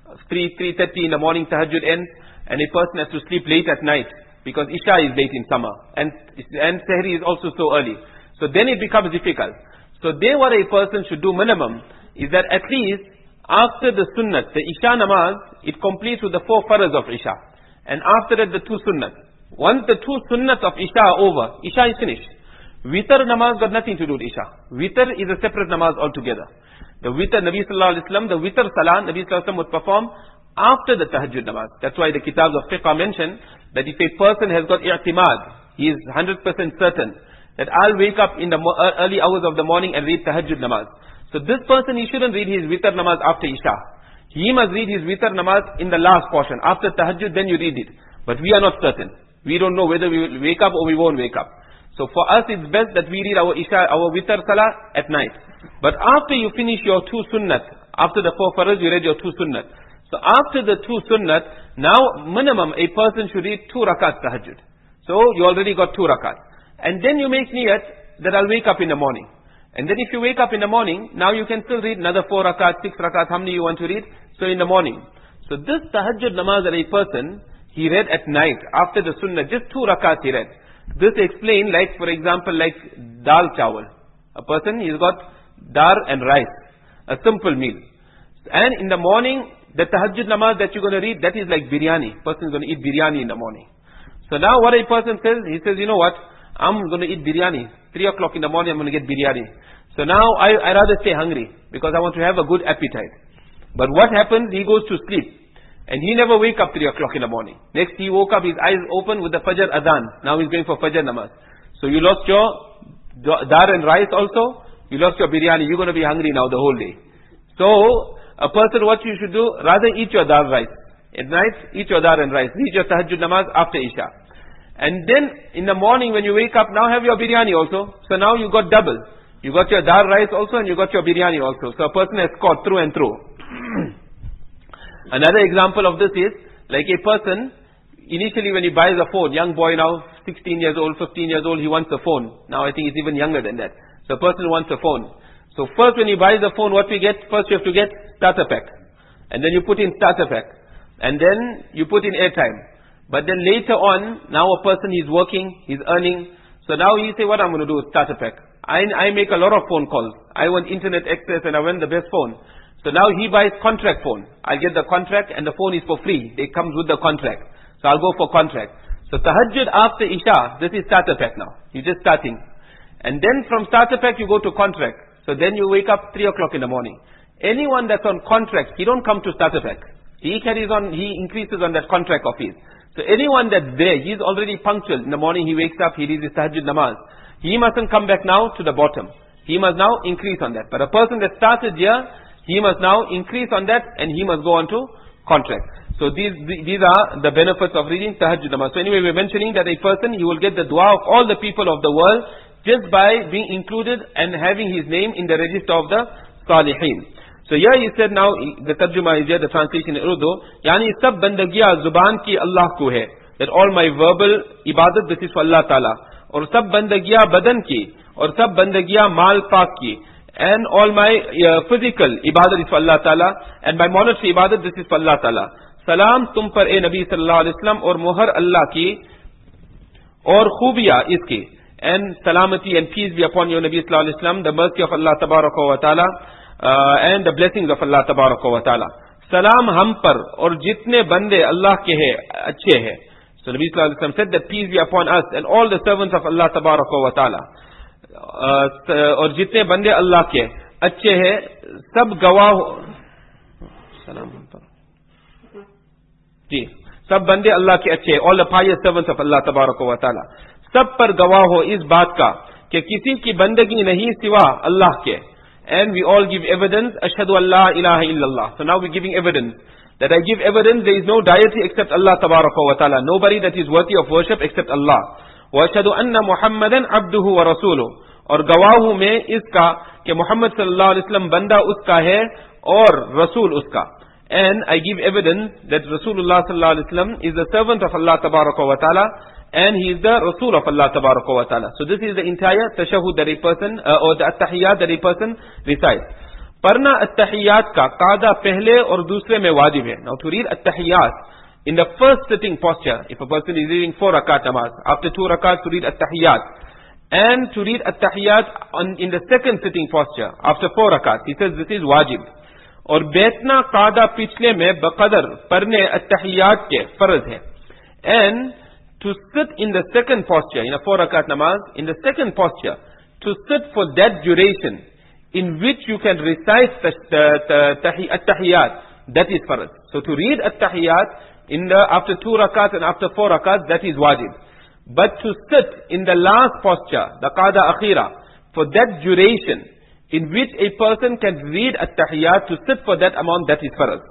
3:30 in the morning tahajjud ends, and a person has to sleep late at night. Because Isha is late in summer. And Sehri is also so early. So then it becomes difficult. So there what a person should do minimum is that at least after the sunnat, the Isha namaz, it completes with the 4 faraz of Isha. And after that the 2 sunnat. Once the 2 sunnat of Isha are over, Isha is finished. Witr namaz got nothing to do with Isha. Witr is a separate namaz altogether. The witr, Nabi sallallahu alaihi wasallam, the witr salah, Nabi sallallahu alaihi wasallam would perform after the tahajjud namaz. That's why the kitabs of fiqh mention that if a person has got i'timad, he is 100% certain that I'll wake up in the early hours of the morning and read tahajjud namaz. So this person, he shouldn't read his witr namaz after Isha. He must read his witr namaz in the last portion. After tahajjud, then you read it. But we are not certain. We don't know whether we will wake up or we won't wake up. So for us, it's best that we read our Isha, our witr salah at night. But after you finish your 2 sunnat, after the 4 faraz, you read your 2 sunnat. So after the 2 sunnat, now minimum a person should read 2 rakat tahajjud. So you already got 2 rakat. And then you make niyat that I'll wake up in the morning. And then if you wake up in the morning, now you can still read another 4 rakat, 6 rakat, how many you want to read? So in the morning. So this tahajjud namaz that a person, he read at night, after the sunnah, just 2 rakat he read. This explain like, for example, like dal chawal. A person, he's got dar and rice. A simple meal. And in the morning, the tahajjud namaz that you're going to read, that is like biryani. Person is going to eat biryani in the morning. So now what a person says, he says, you know what? I'm going to eat biryani. 3 o'clock in the morning, I'm going to get biryani. So now I rather stay hungry because I want to have a good appetite. But what happens? He goes to sleep. And he never wake up 3 o'clock in the morning. Next he woke up, his eyes open with the Fajr Adhan. Now he's going for Fajr Namaz. So you lost your dar and rice also. You lost your biryani. You're going to be hungry now the whole day. So a person, what you should do, rather eat your dar rice. At night, eat your dar and rice. Read your tahajjud namaz after Isha. And then in the morning when you wake up, now have your biryani also. So now you got double. You got your dar rice also and you got your biryani also. So a person has scored through and through. Another example of this is, like a person, initially when he buys a phone, young boy now, 16 years old, 15 years old, he wants a phone. Now I think he's even younger than that. So a person wants a phone. So first when he buys the phone, what we get? First you have to get starter pack. And then you put in starter pack. And then you put in airtime. But then later on, now a person is working, he's earning. So now he say, what I'm going to do is starter pack. I make a lot of phone calls. I want internet access and I want the best phone. So now he buys contract phone. I'll get the contract and the phone is for free. It comes with the contract. So I'll go for contract. So tahajjud after Isha, this is starter pack now. You're just starting. And then from starter pack you go to contract. So then you wake up 3 o'clock in the morning. Anyone that's on contract, he don't come to starter pack. He carries on, he increases on that contract of his. So anyone that's there, he's already punctual. In the morning he wakes up, he reads his tahajjud namaz. He mustn't come back now to the bottom. He must now increase on that. But a person that started here, he must now increase on that and he must go on to contract. So these are the benefits of reading tahajjud namaz. So anyway, we're mentioning that a person, he will get the dua of all the people of the world just by being included and having his name in the register of the Salihin. So here he said now, the tarjuma is here, the translation in Urdu, yani sab bandagiya zuban ki Allah ko hai. That all my verbal ibadat, this is for Allah Ta'ala. Or sab bandagiya badan ki. Or sab bandagiya mal pak ki. And all my physical ibadat is for Allah Ta'ala. And my monetary ibadat, this is for Allah Ta'ala. Salam tum par e Nabi Sallallahu Alaihi Wasallam or muhar Allah ki. Or khubiya iski. And salamati and peace be upon you Nabi Sallallahu Alaihi Wasallam. The mercy of Allah Tabaraka wa Ta'ala. And the blessings of Allah Tabaraka wa Ta'ala. Salam ham par aur jitne bande Allah ke hai, achhe hai. So Nabi Sallallahu Alaihi Wasallam said that peace be upon us and all the servants of Allah Tabaraka wa Ta'ala. Aur jitne bande Allah ke achhe hai, sab gawah salam ham par. Ji, sab bande Allah ke achhe, all the pious servants of Allah Tabaraka wa Ta'ala. Sab par gawah ho is baat ka ke kisi ki bandagi nahi siwa Allah ke. And we all give evidence, Ashhadu an la ilaha illallah. So now we're giving evidence. That I give evidence, there is no deity except Allah Tabaraka wa Ta'ala. Nobody that is worthy of worship except Allah. Wa ashhadu anna Muhammadan abduhu wa rasuluh. Aur gawahu mein iska, ke Muhammad sallallahu alaihi wasallam banda uska hai, aur rasul uska. And I give evidence that Rasulullah sallallahu alaihi wasallam is the servant of Allah Tabaraka wa Ta'ala. And he is the Rasul of Allah Tabaraka wa Ta'ala. So this is the entire tashahud that a person, or the at-tahiyyat that a person recites. Parna at-tahiyyat ka qaada pehle aur dusre mein wajib hai. Now to read at-tahiyyat in the first sitting posture, if a person is reading 4 rakat namaz, after 2 rakat to read at-tahiyyat. And to read at-tahiyyat in the second sitting posture, after 4 rakat, he says this is wajib. Aur betna qaada pichle mein baqadar parne at-tahiyyat ke farz hai. And to sit in the second posture, in a 4 rakat namaz, in the second posture, to sit for that duration, in which you can recite at-tahiyyat, that is farz. So to read at-tahiyyat after 2 rakat and after 4 rakat, that is wajib. But to sit in the last posture, the qada akhira, for that duration, in which a person can read at-tahiyyat, to sit for that amount, that is farz.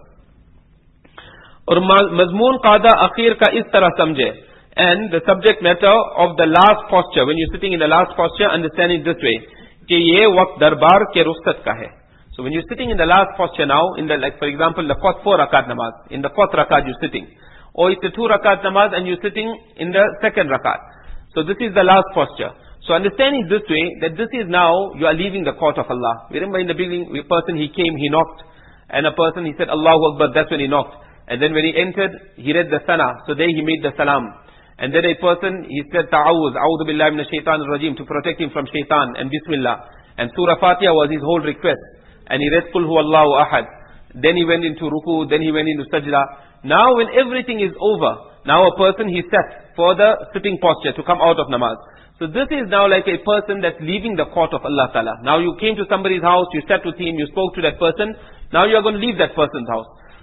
Or mazmoon qada akhir ka is tarah samjhe. And the subject matter of the last posture, when you're sitting in the last posture, understand it this way, कि ये वक्त दरबार के रुखसत का है. So when you're sitting in the last posture now, like for example the 4 rakat namaz, in the 4th rakat you're sitting, or it's a 2 rakat namaz and you're sitting in the 2nd rakat. So this is the last posture. So understanding this way, that this is now, you are leaving the court of Allah. Remember in the beginning, a person, he came, he knocked, and a person, he said Allahu Akbar, that's when he knocked. And then when he entered, he read the sana, so there he made the salam. And then a person, he said ta'awuz, a'udhu billahi minash shaitanir rajim, to protect him from shaitan, and bismillah. And Surah Fatiha was his whole request. And he read Qul huwallahu ahad. Then he went into ruku, then he went into sajda. Now when everything is over, now a person, he sat for the sitting posture to come out of namaz. So this is now like a person that's leaving the court of Allah Ta'ala. Now you came to somebody's house, you sat with him, you spoke to that person. Now you are going to leave that person's house.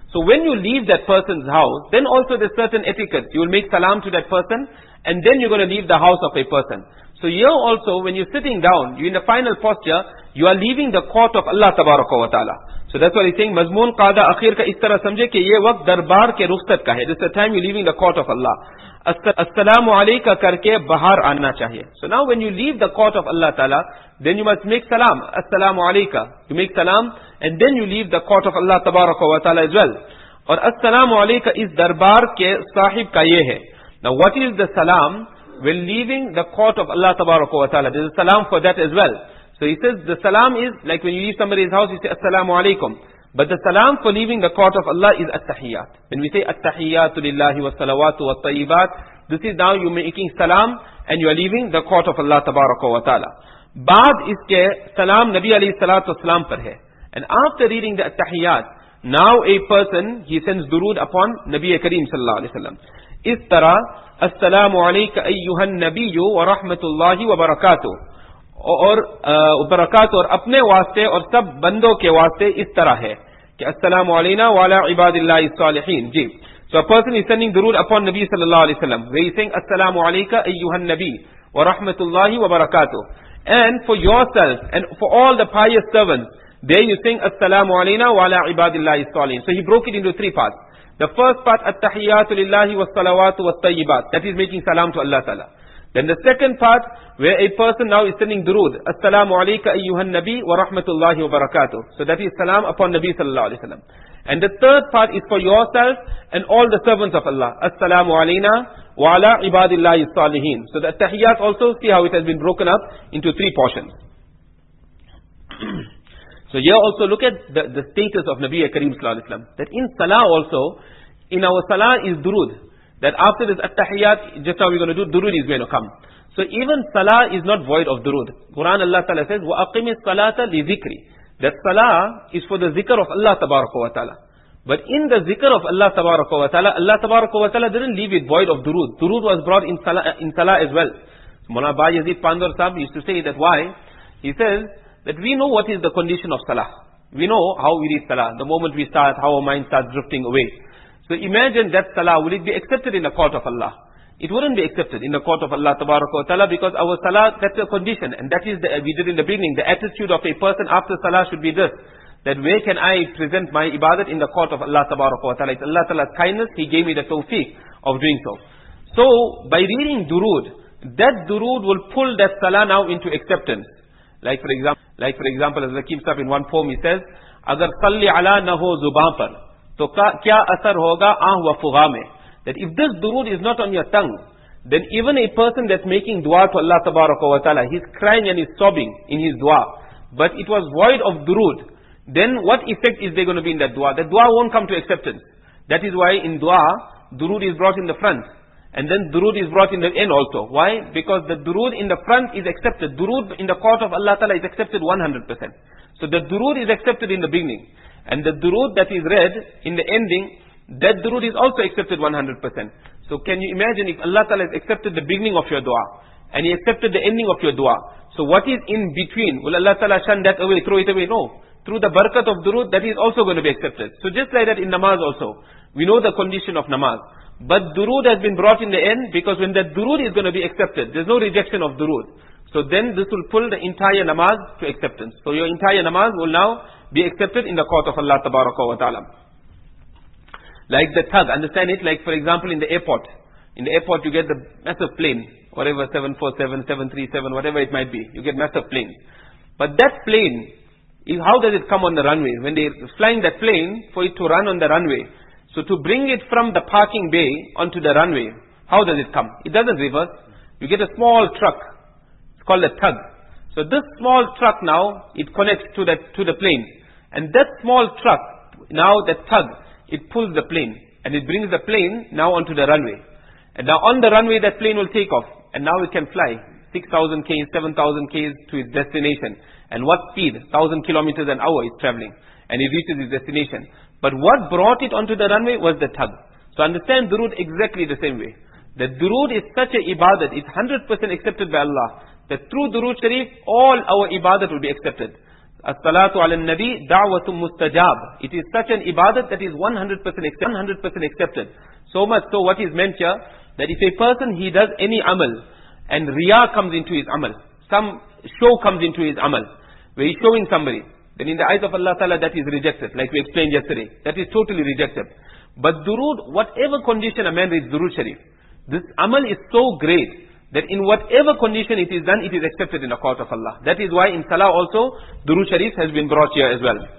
So when you leave that person's house, then also there's certain etiquette. You will make salam to that person, and then you're going to leave the house of a person. So here also, when you're sitting down, you're in the final posture, you are leaving the court of Allah Tabaraka wa Ta'ala. So that's what he's saying, Mazmoon Qada Akhir ka is tarah samjhe ki ye waqt darbar ke rukhsat ka hai. This is the time you're leaving the court of Allah. Assalamu alayka karke bahar aana chahiye. So now when you leave the court of Allah Ta'ala, then you must make salam. Assalamu alayka. You make salam, and then you leave the court of Allah Tabaraka wa Ta'ala as well. Or assalamu alayka is darbar ke sahib ka ye hai. Now what is the salam when leaving the court of Allah Tabaraka wa Ta'ala? There is a salam for that as well. So he says the salam is like when you leave somebody's house, you say assalamu alaykum. But the salam for leaving the court of Allah is at-tahiyyat. When we say at-tahiyyatu lillahi wa salawatu wa tayyibat, this is now you making salam and you are leaving the court of Allah Tabaraka wa Ta'ala. Baad iske salam Nabi alayhi salatu wasalam par hai. And after reading the at-tahiyyat, now a person, he sends durood upon Nabi Kareem sallallahu alayhi wa sallam. Is tarah, assalamu alayka ayyuhan nabiyyu wa rahmatullahi wa barakatuh. और बरकत और अपने वास्ते और सब बंदों के वास्ते इस तरह है कि अस्सलामु अलैना व अला इबादिल्लाहिस सालिहीन. जी. So a person is sending durood upon Nabi sallallahu alaihi wasallam, where he is saying assalamu alayka ayyuhan nabi wa rahmatullahi wa barakatuh. And for yourself and for all the pious servants, there you saying assalamu alayna wa ala ibadillahi salihin. So he broke it into three parts. The first part, at-tahiyyatu lillahi wa salawatu wa tayyibat, that is making salam to Allah Ta'ala. Then the second part, where a person now is sending durood, assalamu alayka ayyuhan nabi wa rahmatullahi wa barakatuh. So that is salam upon Nabi sallallahu alayhi wa sallam. And the third part is for yourself and all the servants of Allah. Assalamu alayna wa ala ibadillahi salihin. So the tahiyyat also, see how it has been broken up into three portions. So here also look at the status of Nabi Kareem sallallahu alayhi wa sallam. That in salah also, in our salah is durood. That after this at-tahiyyat, just how we're going to do, durood is going to come. So even salah is not void of durood. Quran Allah Ta'ala says, وَأَقِمِ الصَّلَاةَ لِذِكْرِ. That salah is for the zikr of Allah Tabaraka wa Ta'ala. But in the zikr of Allah Tabaraka wa Ta'ala, Allah Tabaraka wa Ta'ala didn't leave it void of durood. Durood was brought in salah as well. So Mullah Ba Yazid Pandor Sahib used to say that why? He says that we know what is the condition of salah. We know how we read salah. The moment we start, how our mind starts drifting away. So imagine that salah, will it be accepted in the court of Allah? It wouldn't be accepted in the court of Allah Tabaraka wa Ta'ala, because our salah, that's a condition. And that is, we did in the beginning, the attitude of a person after salah should be this. That where can I present my ibadat in the court of Allah Tabaraka wa Ta'ala? It's Allah Ta'ala's kindness, He gave me the tawfiq of doing so. So, by reading durood, that durood will pull that salah now into acceptance. Like for example, as Zakib Sahib in one poem, he says, Agar salli ala na ho zuban par, to kya asar hoga aah wa fuga mein. That if this durood is not on your tongue, then even a person that's making dua to Allah Tabaraka wa Ta'ala, he's crying and he's sobbing in his dua, but it was void of durood, then what effect is there going to be in that dua? That dua won't come to acceptance. That is why in dua, durood is brought in the front, and then durood is brought in the end also. Why? Because the durood in the front is accepted. Durood in the court of Allah Ta'ala is accepted 100%. So the durood is accepted in the beginning. And the durood that is read in the ending, that durood is also accepted 100%. So can you imagine if Allah Ta'ala has accepted the beginning of your dua, and He accepted the ending of your dua. So what is in between? Will Allah Ta'ala shun that away, throw it away? No. Through the barakat of durood, that is also going to be accepted. So just like that in namaz also. We know the condition of namaz. But durood has been brought in the end, because when that durood is going to be accepted, there's no rejection of durood. So then this will pull the entire namaz to acceptance. So your entire namaz will now be accepted in the court of Allah Tabaraka wa Ta'ala. Like the tug, understand it? Like for example in the airport. In the airport you get the massive plane, whatever 747, 737, whatever it might be. You get massive planes. But that plane, how does it come on the runway? When they're flying that plane, for it to run on the runway, so to bring it from the parking bay onto the runway, how does it come? It doesn't reverse. You get a small truck. It's called a tug. So this small truck now, it connects to the plane. And that small truck, now that tug, it pulls the plane. And it brings the plane now onto the runway. And now on the runway that plane will take off. And now it can fly 6,000 k's, 7,000 k's to its destination. And what speed? 1,000 kilometers an hour it's traveling. And it reaches its destination. But what brought it onto the runway was the tug. So understand durood exactly the same way. The durood is such a ibadat, it's 100% accepted by Allah, that through durood sharif, all our ibadat will be accepted. As-salatu ala nabi da'watum mustajab. It is such an ibadat that is 100% accepted. So much so what is meant here, that if a person he does any amal and riyah comes into his amal, some show comes into his amal, where he's showing somebody, then in the eyes of Allah Ta'ala that is rejected, like we explained yesterday. That is totally rejected. But durood, whatever condition a man reads durood sharif, this amal is so great that in whatever condition it is done, it is accepted in the court of Allah. That is why in Salah also, durood sharif has been brought here as well.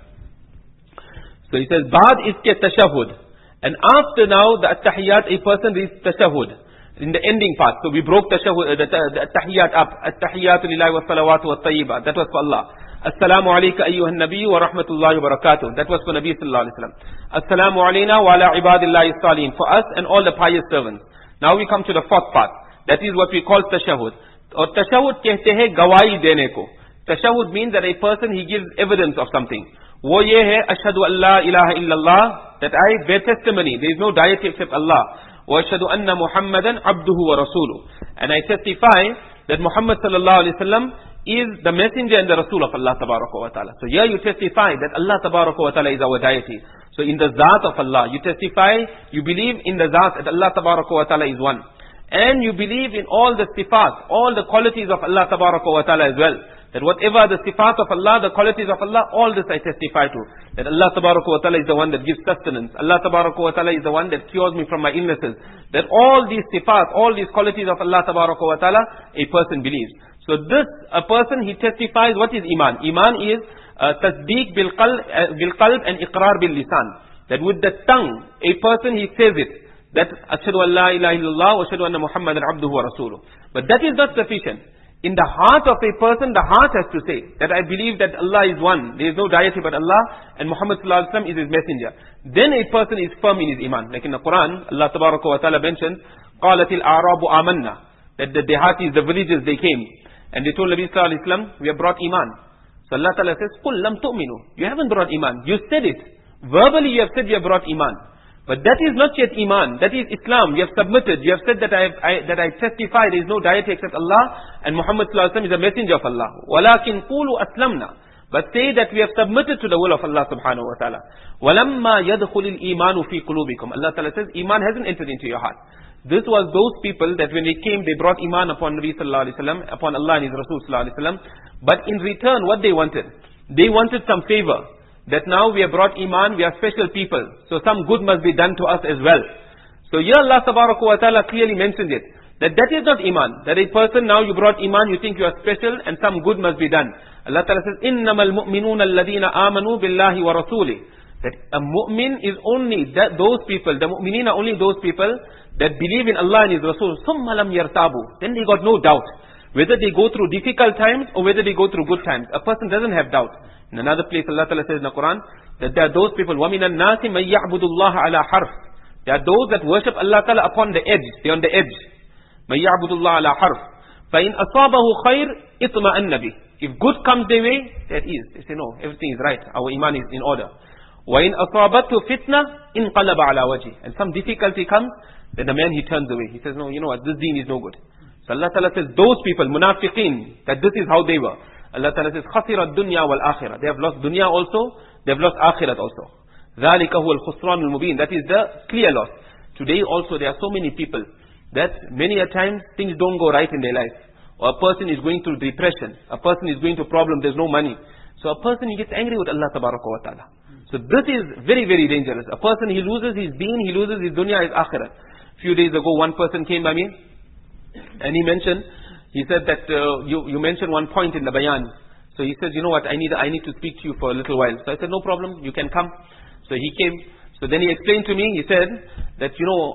So he says, Ba'd iske tashahud. And after now, the at-tahiyyat, a person reads tashahud. In the ending part. So we broke tashahud, the at-tahiyyat up. At-tahiyyatu lillahi wa salawatu wa tayyiba. That was for Allah. Assalamu alayka ayyuhan nabi wa rahmatullahi wa barakatuh. That was for Nabi sallallahu alayhi wa sallam. Assalamu alayna wa ala ibadillahi salihin. For us and all the pious servants. Now we come to the fourth part. That is what we call tashahud. Or tashahud kehte hai gawahi dene ko. Tashahud means that a person he gives evidence of something. Wo ye hai ashhadu an la ilaha illallah, that I bear testimony, there is no deity except Allah. Wa ashhadu anna Muhammadan abduhu wa rasuluh. And I testify that Muhammad sallallahu alaihi wasallam is the messenger and the Rasul of Allah tabaraka wa ta'ala. So here you testify that Allah tabaraka wa ta'ala is our deity. So in the Zat of Allah, you testify, you believe in the Zat that Allah tabaraka wa ta'ala is one. And you believe in all the sifat, all the qualities of Allah tabaraka wa ta'ala as well. That whatever the sifat of Allah, the qualities of Allah, all this I testify to. That Allah tabaraka wa ta'ala is the one that gives sustenance. Allah tabaraka wa ta'ala is the one that cures me from my illnesses. That all these sifat, all these qualities of Allah tabaraka wa ta'ala, a person believes. So this, a person, he testifies what is Iman. Iman is tasdeeq bil qalb and iqrar bil lisan. That with the tongue, a person he says it. That ashhadu an la ilaha illallah wa ashhadu anna Muhammadan abduhu wa rasuluh. But that is not sufficient. In the heart of a person, the heart has to say that I believe that Allah is one. There is no deity but Allah, and Muhammad sallallahu alaihi wasallam is his messenger. Then a person is firm in his iman. Like in the Quran, Allah tabaraka wa ta'ala mentions, قَالَتِ الْأَعْرَابُ آمَنَّا, that the dehatis, the villages, they came. And they told Nabi sallallahu alaihi wasallam, we have brought iman. So Allah ta'ala says, قُلْ لَمْ تُؤْمِنُوا. You haven't brought iman. You said it. Verbally you have said you have brought iman. But that is not yet Iman. That is Islam. You have submitted. You have said that I testify there is no deity except Allah, and Muhammad sallallahu alaihi wasallam is a messenger of Allah. وَلَكِنْ قُولُوا أَسْلَمْنَا. But say that we have submitted to the will of Allah subhanahu wa ta'ala. وَلَمَّا يَدْخُلِ الْإِيمَانُ فِي قُلُوبِكُمْ. Allah ta'ala says, Iman hasn't entered into your heart. This was those people that when they came, they brought Iman upon Nabi sallallahu alaihi wasallam, upon Allah and His Rasul sallallahu alaihi wasallam. But in return, what they wanted? They wanted some favor. That now we have brought Iman, we are special people. So some good must be done to us as well. So here Allah tabaraka wa ta'ala clearly mentioned it. That is not Iman. That a person now you brought Iman, you think you are special and some good must be done. Allah ta'ala says, إِنَّمَا الْمُؤْمِنُونَ الَّذِينَ آمَنُوا بِاللَّهِ وَرَسُولِهِ. That a mu'min is only those people, the mu'mineen are only those people that believe in Allah and His Rasul. ثُمَّ لَمْ يَرْتَابُوا. Then they got no doubt. Whether they go through difficult times or whether they go through good times. A person doesn't have doubt. In another place Allah Ta'ala says in the Quran that there are those people, وَمِنَ النَّاسِ مَنْ يَعْبُدُ اللَّهَ عَلَى حَرْفٍ. There are those that worship Allah Ta'ala upon the edge. They are on the edge. مَنْ يَعْبُدُ اللَّهَ عَلَى حَرْفٍ. فَإِنْ أَصَابَهُ خَيْرٍ اطْمَأَنَّ بِهِ. If good comes their way, there is. They say, no, everything is right. Our iman is in order. وَإِنْ أَصَابَتْهُ فِتْنَةٌ انْقَلَبَ عَلَى وَجْهِهِ. And some difficulty comes, then the man he turns away. He says, no, you know what, this deen is no good. So Allah Ta'ala says, those people, munafiqeen, that this is how they were. Allah Ta'ala says, خَسِرَ الدُّنْيَا وَالْآخِرَةِ. They have lost dunya also, they have lost akhirat also. ذَلِكَ هُوَ الْخُسْرَانُ الْمُبِينَ. That is the clear loss. Today also there are so many people that many a time things don't go right in their life. Or a person is going through depression. A person is going through problem, there's no money. So a person, he gets angry with Allah Tabaraka wa Ta'ala. So this is very, very dangerous. A person, he loses his deen, he loses his dunya, his akhirat. Few days ago, one person came by me, and he said that you mentioned one point in the bayan. So he says, you know what, I need to speak to you for a little while. So I said, no problem, you can come. So he came. So then he explained to me, he said that,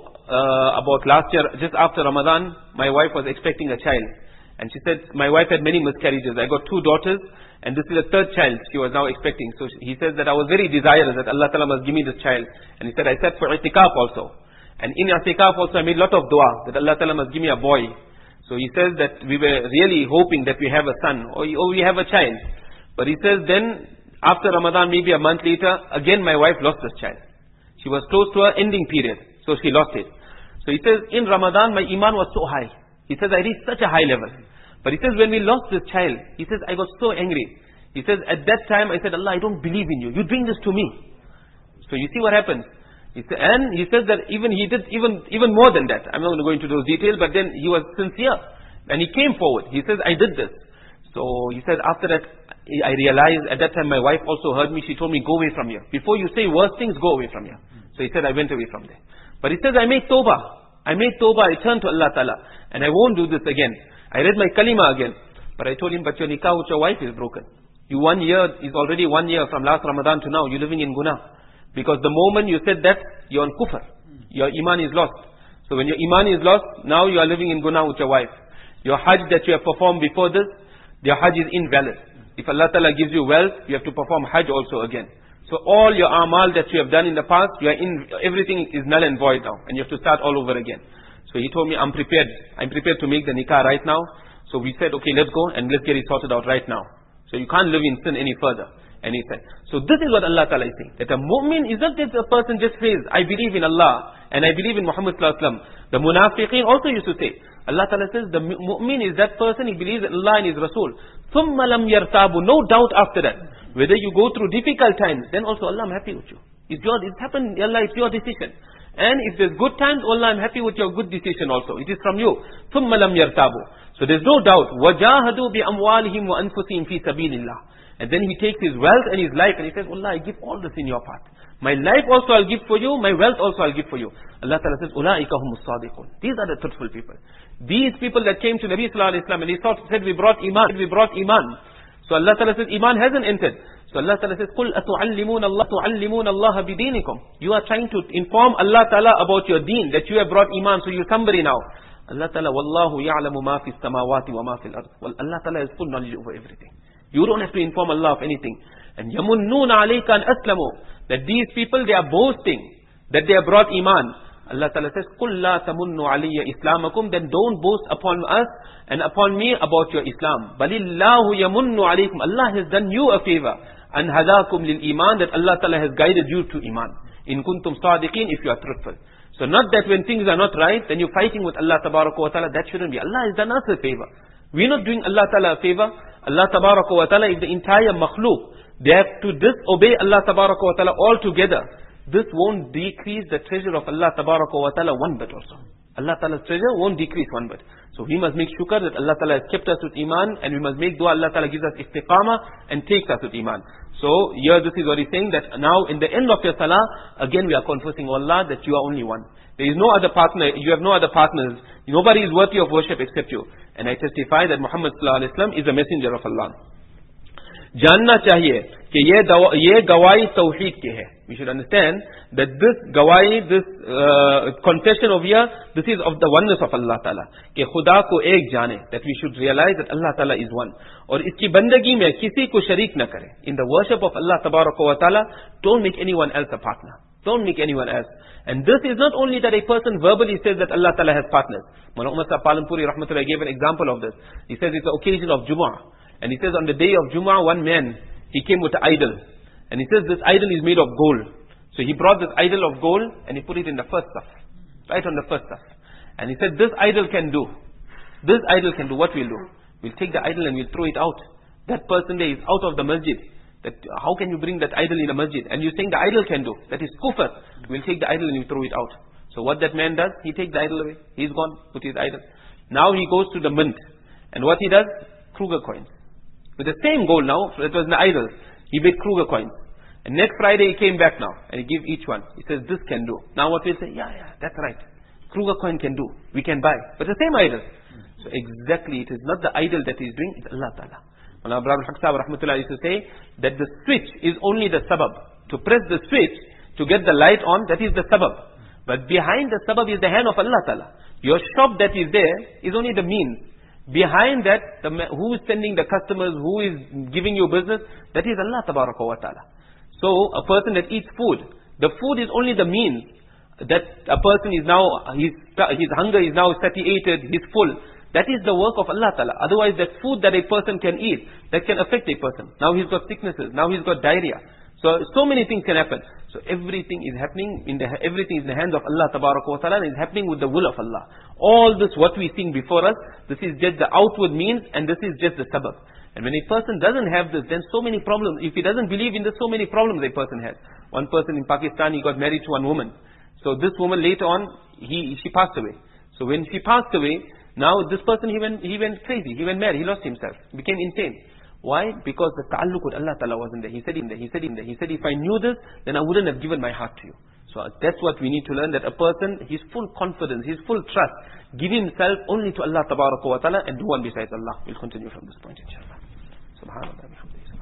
about last year, just after Ramadan, my wife was expecting a child. And she said, my wife had many miscarriages. I got 2 daughters, and this is the 3rd child she was now expecting. So he says that I was very desirous that Allah Ta'ala must give me this child. And he said, I sat for i'tikaf also. And in i'tikaf also I made a lot of dua that Allah Ta'ala must give me a boy. So he says that we were really hoping that we have a son or we have a child. But he says then after Ramadan, maybe a month later, again my wife lost this child. She was close to her ending period, so she lost it. So he says in Ramadan my iman was so high. He says I reached such a high level. But he says when we lost this child, he says I got so angry. He says, at that time I said, Allah, I don't believe in you. You bring this to me. So you see what happens. And he says that even he did even more than that. I'm not going to go into those details, but then he was sincere. And he came forward. He says, I did this. So he said, after that, I realized, at that time my wife also heard me. She told me, go away from here. Before you say worse things, go away from here. So he said, I went away from there. But he says, I made tawbah. I turned to Allah Ta'ala. And I won't do this again. I read my kalima again. But I told him, but your nikah with your wife is broken. You 1 year, is already 1 year from last Ramadan to now. You're living in guna. Because the moment you said that, you're on kufr. Your iman is lost. So when your iman is lost, now you are living in guna with your wife. Your hajj that you have performed before this, your hajj is invalid. If Allah Ta'ala gives you wealth, you have to perform hajj also again. So all your amal that you have done in the past, everything is null and void now. And you have to start all over again. So he told me, I'm prepared. I'm prepared to make the nikah right now. So we said, okay, let's go and let's get it sorted out right now. So you can't live in sin any further. And he said, so this is what Allah Ta'ala is saying. That a mu'min is not that a person just says, I believe in Allah and I believe in Muhammad Sallallahu Alaihi Wasallam. The munafiqeen also used to say, Allah Ta'ala says, the mu'min is that person, he believes in Allah and His Rasul. ثُمَّ لَمْ يَرْتَابُ. No doubt after that. Whether you go through difficult times, then also Allah, I'm happy with you. It's happened, Allah, it's your decision. And if there's good times, Allah, I'm happy with your good decision also. It is from you. ثُمَّ لَمْ يَرْتَابُ. So there's no doubt. وَجَاهَدُوا بِأَمْوَالِهِمْ وَأَنفُسِهِمْ فِي سَبِيلِ اللَّهِ. And then he takes his wealth and his life and he says, Allah, I give all this in your path. My life also I'll give for you, my wealth also I'll give for you. Allah Ta'ala says, أُولَٰئِكَ هُمُ الصَّادِقُونَ. These are the truthful people. These people that came to Nabi Sallallahu Alaihi Wasallam and he said, we brought iman. So Allah Ta'ala says, iman hasn't entered. So Allah Ta'ala says, قُلْ أَتُعَلِّمُونَ اللَّهَ بِدِينِكُمْ. You are trying to inform Allah Ta'ala about your deen, that you have brought iman, so you're somebody now. Allah Ta'ala, وَاللَّهُ يَعْلَمُ مَا فِي السَّمَاوَاتِ وَمَا فِي الْأَرْضِ. Well, Allah Ta'ala has full knowledge over everything. You don't have to inform Allah of anything. And يَمُنُّونَ عَلَيْكَ أَنْ أَسْلَمُوا. That these people, they are boasting that they have brought iman. Allah Ta'ala says, قُلْ لَا تَمُنُّوا عَلِيَّ إِسْلَامَكُمْ. Then don't boast upon us and upon me about your Islam. بَلِ اللَّهُ يَمُنُّ عَلَيْكُمْ. Allah has done you a favor. أَنْ هَدَاكُمْ لِلْإِيمَانِ. That Allah Ta'ala has guided you to iman. إِن كُنْتُمْ صَادِقِينَ. If you are truthful. So not that when things are not right, then you're fighting with Allah Tabaraka wa Ta'ala. That shouldn't be. Allah has done us a favor. We're not doing Allah Ta'ala a favor. Allah Tabaraka wa Ta'ala is the entire makhluk. They have to disobey Allah Tabaraka wa Ta'ala altogether. This won't decrease the treasure of Allah Tabaraka wa Ta'ala one bit also. Allah Ta'ala's treasure won't decrease one bit. So we must make shukr that Allah Ta'ala has kept us with iman, and we must make dua Allah Ta'ala gives us istiqamah and takes us with iman. So here this is what he's saying, that now in the end of your salah, again we are confessing, oh Allah, that you are only one. There is no other partner, you have no other partners. Nobody is worthy of worship except you. And I testify that Muhammad Sallallahu Alaihi Wasallam is a messenger of Allah. जानना चाहिए कि ये गवाही तौहीद की है. We should understand that this गवाही, this confession of here, this is of the oneness of Allah Ta'ala. कि खुदा को एक जाने, that we should realize that Allah Ta'ala is one. और इसकी बंदगी में किसी को शरीक न करें. In the worship of Allah Tabaraka wa Ta'ala, don't make anyone else a partner. Don't make anyone else. And this is not only that a person verbally says that Allah Ta'ala has partners. Mullah Umar Sahib Palanpuri Rahmatullah gave an example of this. He says it's the occasion of Jumu'ah. And he says on the day of Jumu'ah, one man, he came with an idol. And he says this idol is made of gold. So he brought this idol of gold and he put it in the first saf. Right on the first saf. And he said this idol can do. This idol can do. What we'll do? We'll take the idol and we'll throw it out. That person there is out of the masjid. That how can you bring that idol in the masjid? And you're saying the idol can do. That is kufr. We'll take the idol and we'll throw it out. So what that man does, he takes the idol away. He's gone with his idol. Now he goes to the mint. And what he does? Kruger coins. With the same gold now, it was an idol. He made Kruger coins. And next Friday he came back now. And he gave each one. He says, this can do. Now what we'll say, yeah, that's right. Kruger coin can do. We can buy. But the same idol. So exactly, it is not the idol that he is doing, it's Allah Ta'ala. Mullah Abdul Haq Sahib Rahmatullah used to say that the switch is only the sabab. To press the switch, to get the light on, that is the sabab. But behind the sabab is the hand of Allah Ta'ala. Your shop that is there is only the means. Behind that, who is sending the customers, who is giving you business, that is Allah Tabaraka wa Ta'ala. So, a person that eats food, the food is only the means. That a person is now, his hunger is now satiated, he's full. That is the work of Allah Ta'ala. Otherwise, that food that a person can eat, that can affect a person. Now he's got sicknesses, now he's got diarrhea. So many things can happen. So everything is happening, everything is in the hands of Allah Tabaraka wa Ta'ala, and is happening with the will of Allah. All this, what we sing before us, this is just the outward means, and this is just the sabab. And when a person doesn't have this, then so many problems. If he doesn't believe in this, so many problems a person has. One person in Pakistan, he got married to one woman. So this woman later on, she passed away. So when she passed away, now this person, he went crazy. He went mad. He lost himself. Became insane. Why? Because the ta'alluq with Allah Ta'ala wasn't there. He said, if I knew this, then I wouldn't have given my heart to you. So that's what we need to learn, that a person, his full confidence, his full trust, give himself only to Allah Tabaraka wa Ta'ala and do one besides Allah. We'll continue from this point, inshallah. Subhanallah.